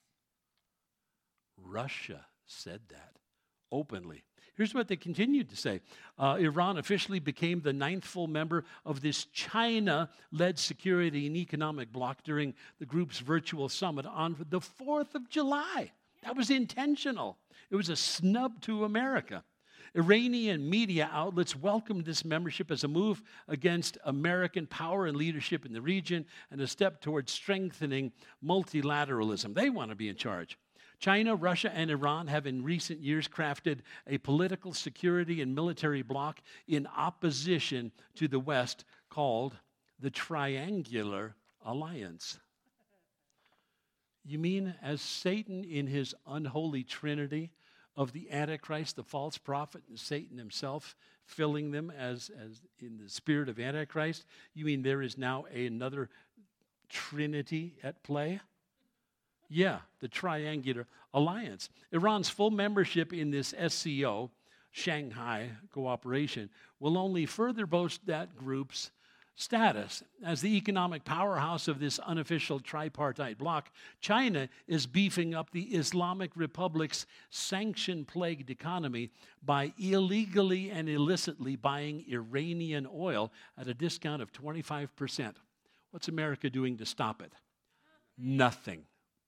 Right. Russia said that openly. Here's what they continued to say. Iran officially became the 9th full member of this China-led security and economic bloc during the group's virtual summit on the 4th of July. That was intentional. It was a snub to America. Iranian media outlets welcomed this membership as a move against American power and leadership in the region and a step towards strengthening multilateralism. They want to be in charge. China, Russia, and Iran have in recent years crafted a political, security, and military bloc in opposition to the West called the Triangular Alliance. You mean as Satan in his unholy trinity of the Antichrist, the false prophet, and Satan himself filling them as in the spirit of Antichrist, you mean there is now another trinity at play? Yeah, the Triangular Alliance. Iran's full membership in this SCO, Shanghai Cooperation, will only further boast that group's status. As the economic powerhouse of this unofficial tripartite bloc, China is beefing up the Islamic Republic's sanction-plagued economy by illegally and illicitly buying Iranian oil at a discount of 25%. What's America doing to stop it? Nothing.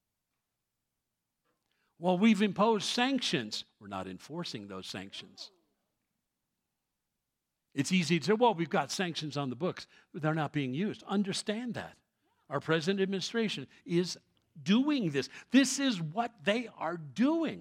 Well, we've imposed sanctions. We're not enforcing those sanctions. It's easy to say, well, we've got sanctions on the books, but they're not being used. Understand that. Our present administration is doing this. This is what they are doing.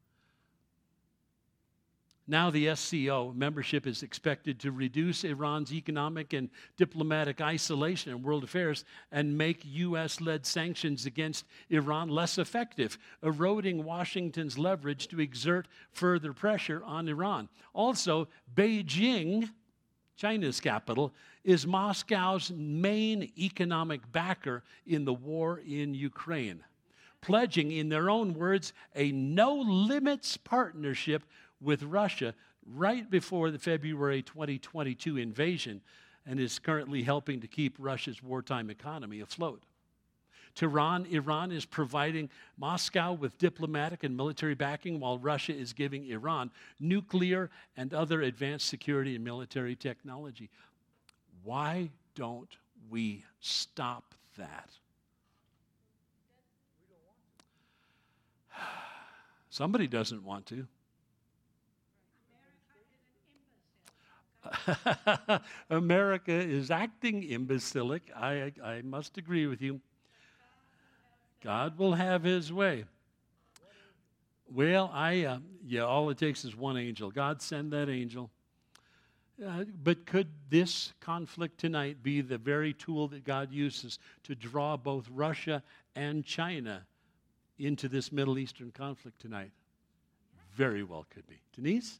Now the SCO membership is expected to reduce Iran's economic and diplomatic isolation in world affairs and make U.S.-led sanctions against Iran less effective, eroding Washington's leverage to exert further pressure on Iran. Also, Beijing, China's capital, is Moscow's main economic backer in the war in Ukraine, pledging, in their own words, a no-limits partnership with Russia right before the February 2022 invasion, and is currently helping to keep Russia's wartime economy afloat. Tehran, Iran is providing Moscow with diplomatic and military backing, while Russia is giving Iran nuclear and other advanced security and military technology. Why don't we stop that? Somebody doesn't want to. America is acting imbecilic. I must agree with you. God will have his way. Well, all it takes is one angel. God, send that angel. But could this conflict tonight be the very tool that God uses to draw both Russia and China into this Middle Eastern conflict tonight? Very well could be. Denise?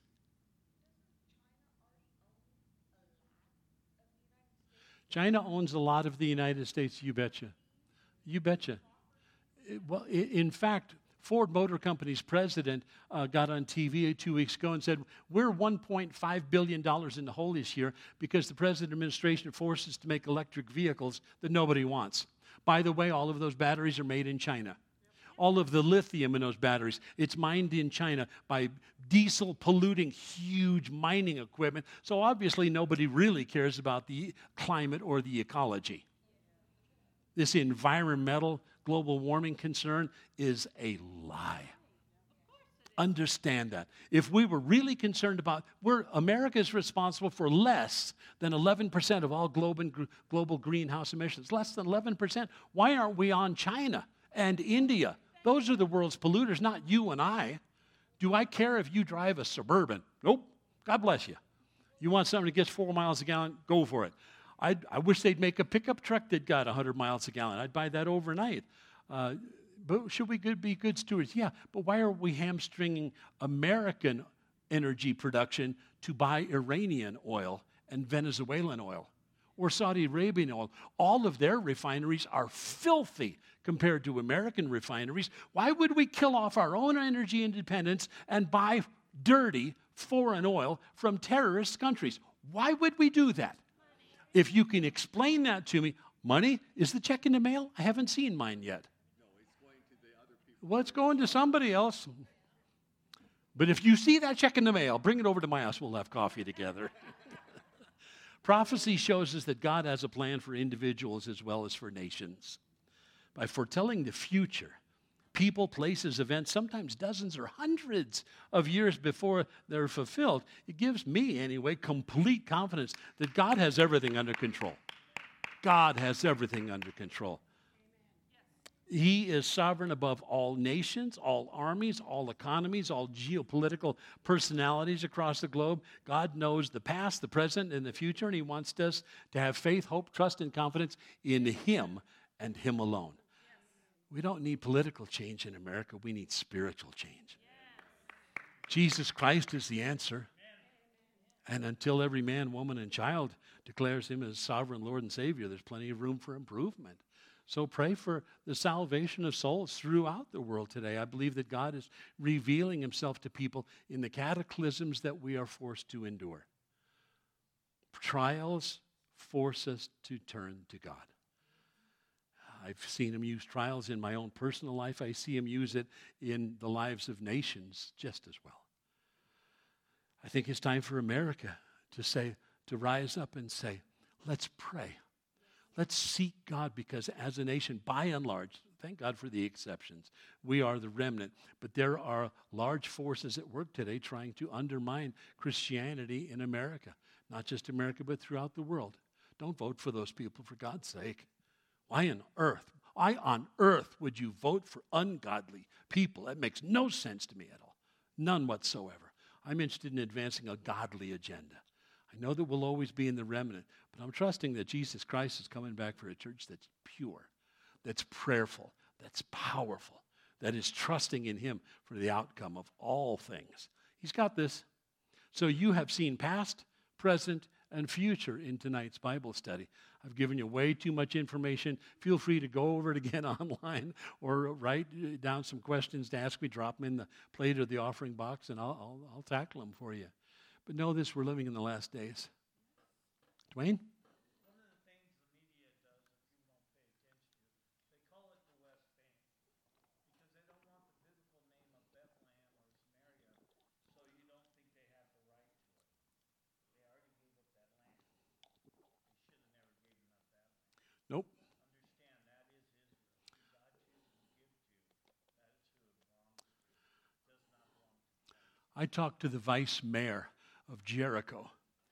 China owns a lot of the United States, you betcha. You betcha. Well, in fact, Ford Motor Company's president got on TV 2 weeks ago and said, we're $1.5 billion in the hole this year because the present administration forces us to make electric vehicles that nobody wants. By the way, all of those batteries are made in China. All of the lithium in those batteries, it's mined in China by diesel-polluting, huge mining equipment. So obviously nobody really cares about the climate or the ecology. This environmental global warming concern is a lie. Understand that. If we were really concerned about, America is responsible for less than 11% of all global greenhouse emissions. Less than 11%. Why aren't we on China and India? Those are the world's polluters, not you and I. Do I care if you drive a Suburban? Nope. God bless you. You want something that gets 4 miles a gallon? Go for it. I wish they'd make a pickup truck that got 100 miles a gallon. I'd buy that overnight. But should we be good stewards? Yeah, but why are we hamstringing American energy production to buy Iranian oil and Venezuelan oil or Saudi Arabian oil? All of their refineries are filthy compared to American refineries. Why would we kill off our own energy independence and buy dirty foreign oil from terrorist countries? Why would we do that? If you can explain that to me, money, is the check in the mail? I haven't seen mine yet. No, it's going to the other people. Well, it's going to somebody else. But if you see that check in the mail, bring it over to my house. We'll have coffee together. Prophecy shows us that God has a plan for individuals as well as for nations. By foretelling the future, people, places, events, sometimes dozens or hundreds of years before they're fulfilled, it gives me, anyway, complete confidence that God has everything under control. God has everything under control. He is sovereign above all nations, all armies, all economies, all geopolitical personalities across the globe. God knows the past, the present, and the future, and He wants us to have faith, hope, trust, and confidence in Him and Him alone. We don't need political change in America. We need spiritual change. Jesus Christ is the answer. And until every man, woman, and child declares Him as sovereign Lord and Savior, there's plenty of room for improvement. So pray for the salvation of souls throughout the world today. I believe that God is revealing Himself to people in the cataclysms that we are forced to endure. Trials force us to turn to God. I've seen Him use trials in my own personal life. I see Him use it in the lives of nations just as well. I think it's time for America to rise up and say, let's pray. Let's seek God, because as a nation, by and large, thank God for the exceptions, we are the remnant. But there are large forces at work today trying to undermine Christianity in America. Not just America, but throughout the world. Don't vote for those people, for God's sake. Why on earth would you vote for ungodly people? That makes no sense to me at all. None whatsoever. I'm interested in advancing a godly agenda. I know that we'll always be in the remnant, but I'm trusting that Jesus Christ is coming back for a church that's pure, that's prayerful, that's powerful, that is trusting in Him for the outcome of all things. He's got this. So you have seen past, present, and future in tonight's Bible study. I've given you way too much information. Feel free to go over it again online or write down some questions to ask me. Drop them in the plate or the offering box, and I'll tackle them for you. But know this, we're living in the last days. Dwayne? One of the things the media does, if you won't pay attention to, they call it the West Bank because they don't want the biblical name of Bethlehem or Samaria, so you don't think they have the right to it. They already gave up that land. They should have never given up that land. Nope. Understand, that is Israel. Who God chooses to give to, that is who it belongs to. It does not belong to them. I talked to the vice mayor of Jericho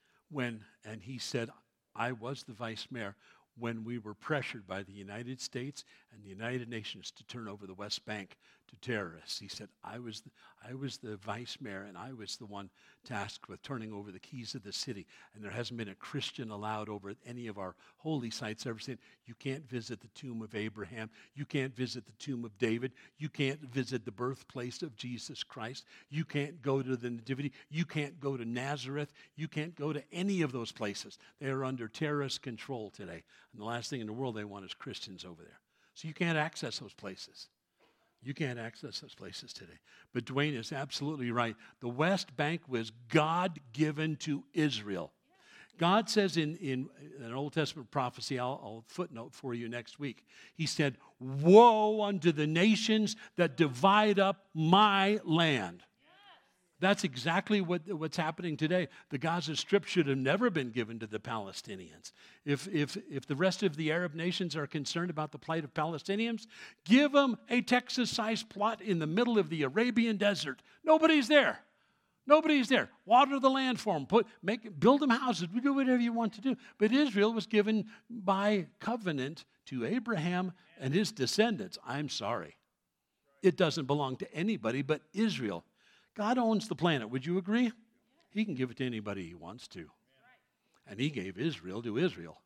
and he said, I was the vice mayor when we were pressured by the United States and the United Nations to turn over the West Bank to terrorists. He said, I was the vice mayor, and I was the one tasked with turning over the keys of the city. And there hasn't been a Christian allowed over any of our holy sites ever since. You can't visit the tomb of Abraham. You can't visit the tomb of David. You can't visit the birthplace of Jesus Christ. You can't go to the Nativity. You can't go to Nazareth. You can't go to any of those places. They are under terrorist control today. And the last thing in the world they want is Christians over there. So you can't access those places. You can't access those places today. But Dwayne is absolutely right. The West Bank was God-given to Israel. God says in an Old Testament prophecy, I'll footnote for you next week, He said, woe unto the nations that divide up my land. That's exactly what's happening today. The Gaza Strip should have never been given to the Palestinians. If the rest of the Arab nations are concerned about the plight of Palestinians, give them a Texas-sized plot in the middle of the Arabian desert. Nobody's there. Nobody's there. Water the land for them. Build them houses. Do whatever you want to do. But Israel was given by covenant to Abraham and his descendants. I'm sorry. It doesn't belong to anybody but Israel. God owns the planet. Would you agree? He can give it to anybody He wants to. And He gave Israel to Israel.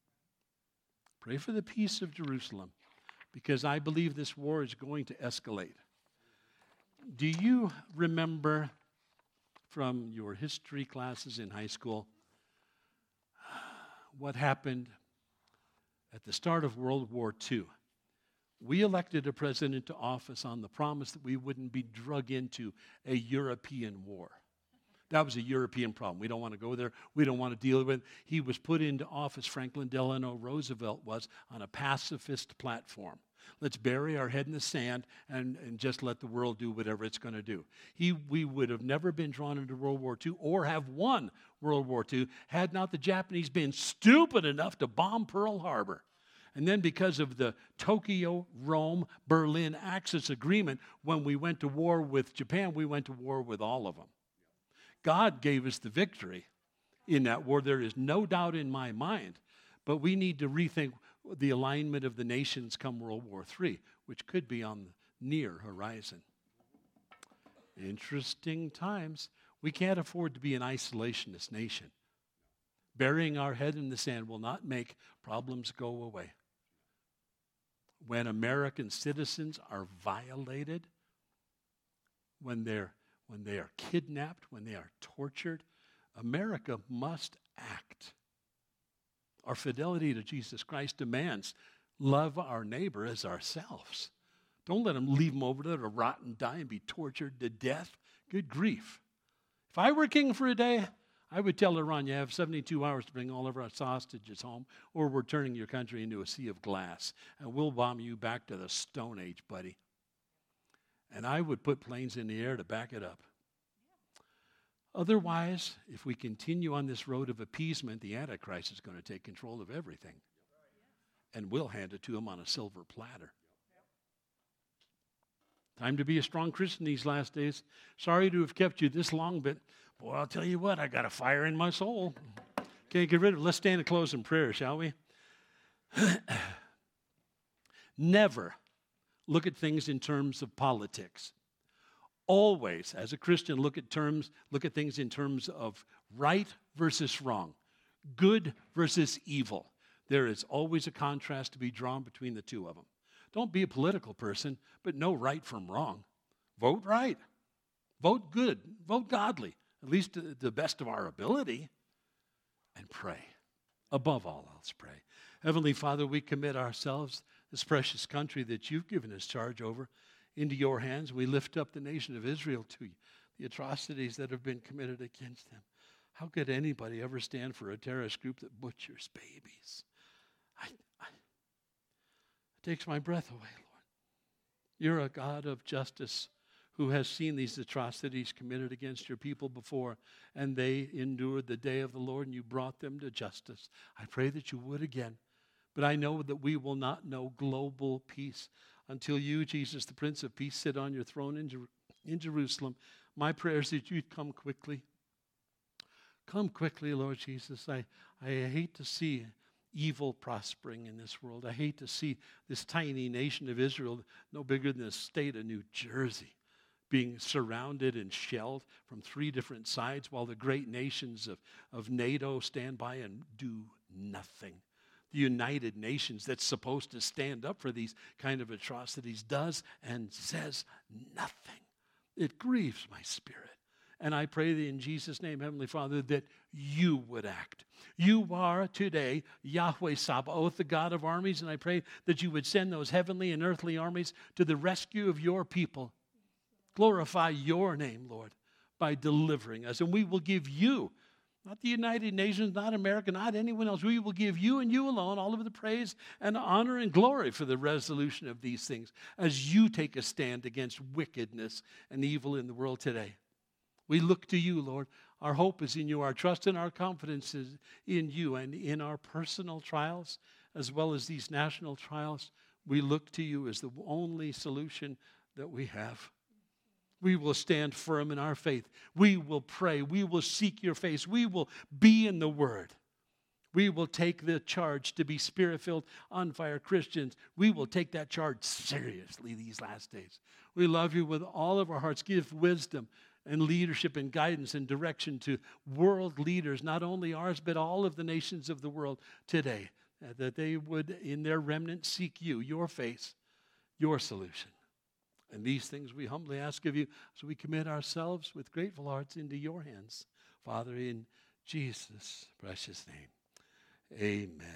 Pray for the peace of Jerusalem, because I believe this war is going to escalate. Do you remember from your history classes in high school what happened at the start of World War II? We elected a president to office on the promise that we wouldn't be drug into a European war. That was a European problem. We don't want to go there. We don't want to deal with it. He was put into office, Franklin Delano Roosevelt was, on a pacifist platform. Let's bury our head in the sand and just let the world do whatever it's going to do. We would have never been drawn into World War II or have won World War II had not the Japanese been stupid enough to bomb Pearl Harbor. And then because of the Tokyo, Rome, Berlin Axis agreement, when we went to war with Japan, we went to war with all of them. God gave us the victory in that war. There is no doubt in my mind. But we need to rethink the alignment of the nations come World War III. which could be on the near horizon. Interesting times. We can't afford to be an isolationist nation. Burying our head in the sand will not make problems go away. When American citizens are violated, when they are kidnapped, when they are tortured, America must act. Our fidelity to Jesus Christ demands love our neighbor as ourselves. Don't let them leave them over there to rot and die and be tortured to death. Good grief. If I were king for a day, I would tell Iran, you have 72 hours to bring all of our hostages home, or we're turning your country into a sea of glass, and we'll bomb you back to the Stone Age, buddy. And I would put planes in the air to back it up. Otherwise, if we continue on this road of appeasement, the Antichrist is going to take control of everything. And we'll hand it to him on a silver platter. Time to be a strong Christian these last days. Sorry to have kept you this long, but boy, I'll tell you what, I got a fire in my soul. Can't get rid of it. Let's stand and close in prayer, shall we? Never look at things in terms of politics. Always, as a Christian, look at things in terms of right versus wrong, good versus evil. There is always a contrast to be drawn between the two of them. Don't be a political person, but know right from wrong. Vote right. Vote good. Vote godly, at least to the best of our ability. And pray. Above all else, pray. Heavenly Father, we commit ourselves, this precious country that you've given us charge over, into your hands. We lift up the nation of Israel to you, the atrocities that have been committed against them. How could anybody ever stand for a terrorist group that butchers babies? It takes my breath away, Lord. You're a God of justice who has seen these atrocities committed against your people before, and they endured the day of the Lord, and you brought them to justice. I pray that you would again. But I know that we will not know global peace until you, Jesus, the Prince of Peace, sit on your throne in Jerusalem. My prayer is that you'd come quickly. Come quickly, Lord Jesus. I hate to see evil prospering in this world. I hate to see this tiny nation of Israel, no bigger than the state of New Jersey, being surrounded and shelled from 3 different sides while the great nations of NATO stand by and do nothing. The United Nations, that's supposed to stand up for these kind of atrocities, does and says nothing. It grieves my spirit. And I pray that in Jesus' name, Heavenly Father, that you would act. You are today Yahweh Sabaoth, the God of armies, and I pray that you would send those heavenly and earthly armies to the rescue of your people. Glorify your name, Lord, by delivering us. And we will give you, not the United Nations, not America, not anyone else, we will give you and you alone all of the praise and honor and glory for the resolution of these things as you take a stand against wickedness and evil in the world today. We look to you, Lord. Our hope is in you. Our trust and our confidence is in you. And in our personal trials, as well as these national trials, we look to you as the only solution that we have. We will stand firm in our faith. We will pray. We will seek your face. We will be in the Word. We will take the charge to be Spirit-filled, on-fire Christians. We will take that charge seriously these last days. We love you with all of our hearts. Give wisdom and leadership and guidance and direction to world leaders, not only ours, but all of the nations of the world today, that they would, in their remnant, seek you, your face, your solution. And these things we humbly ask of you, so we commit ourselves with grateful hearts into your hands. Father, in Jesus' precious name, amen.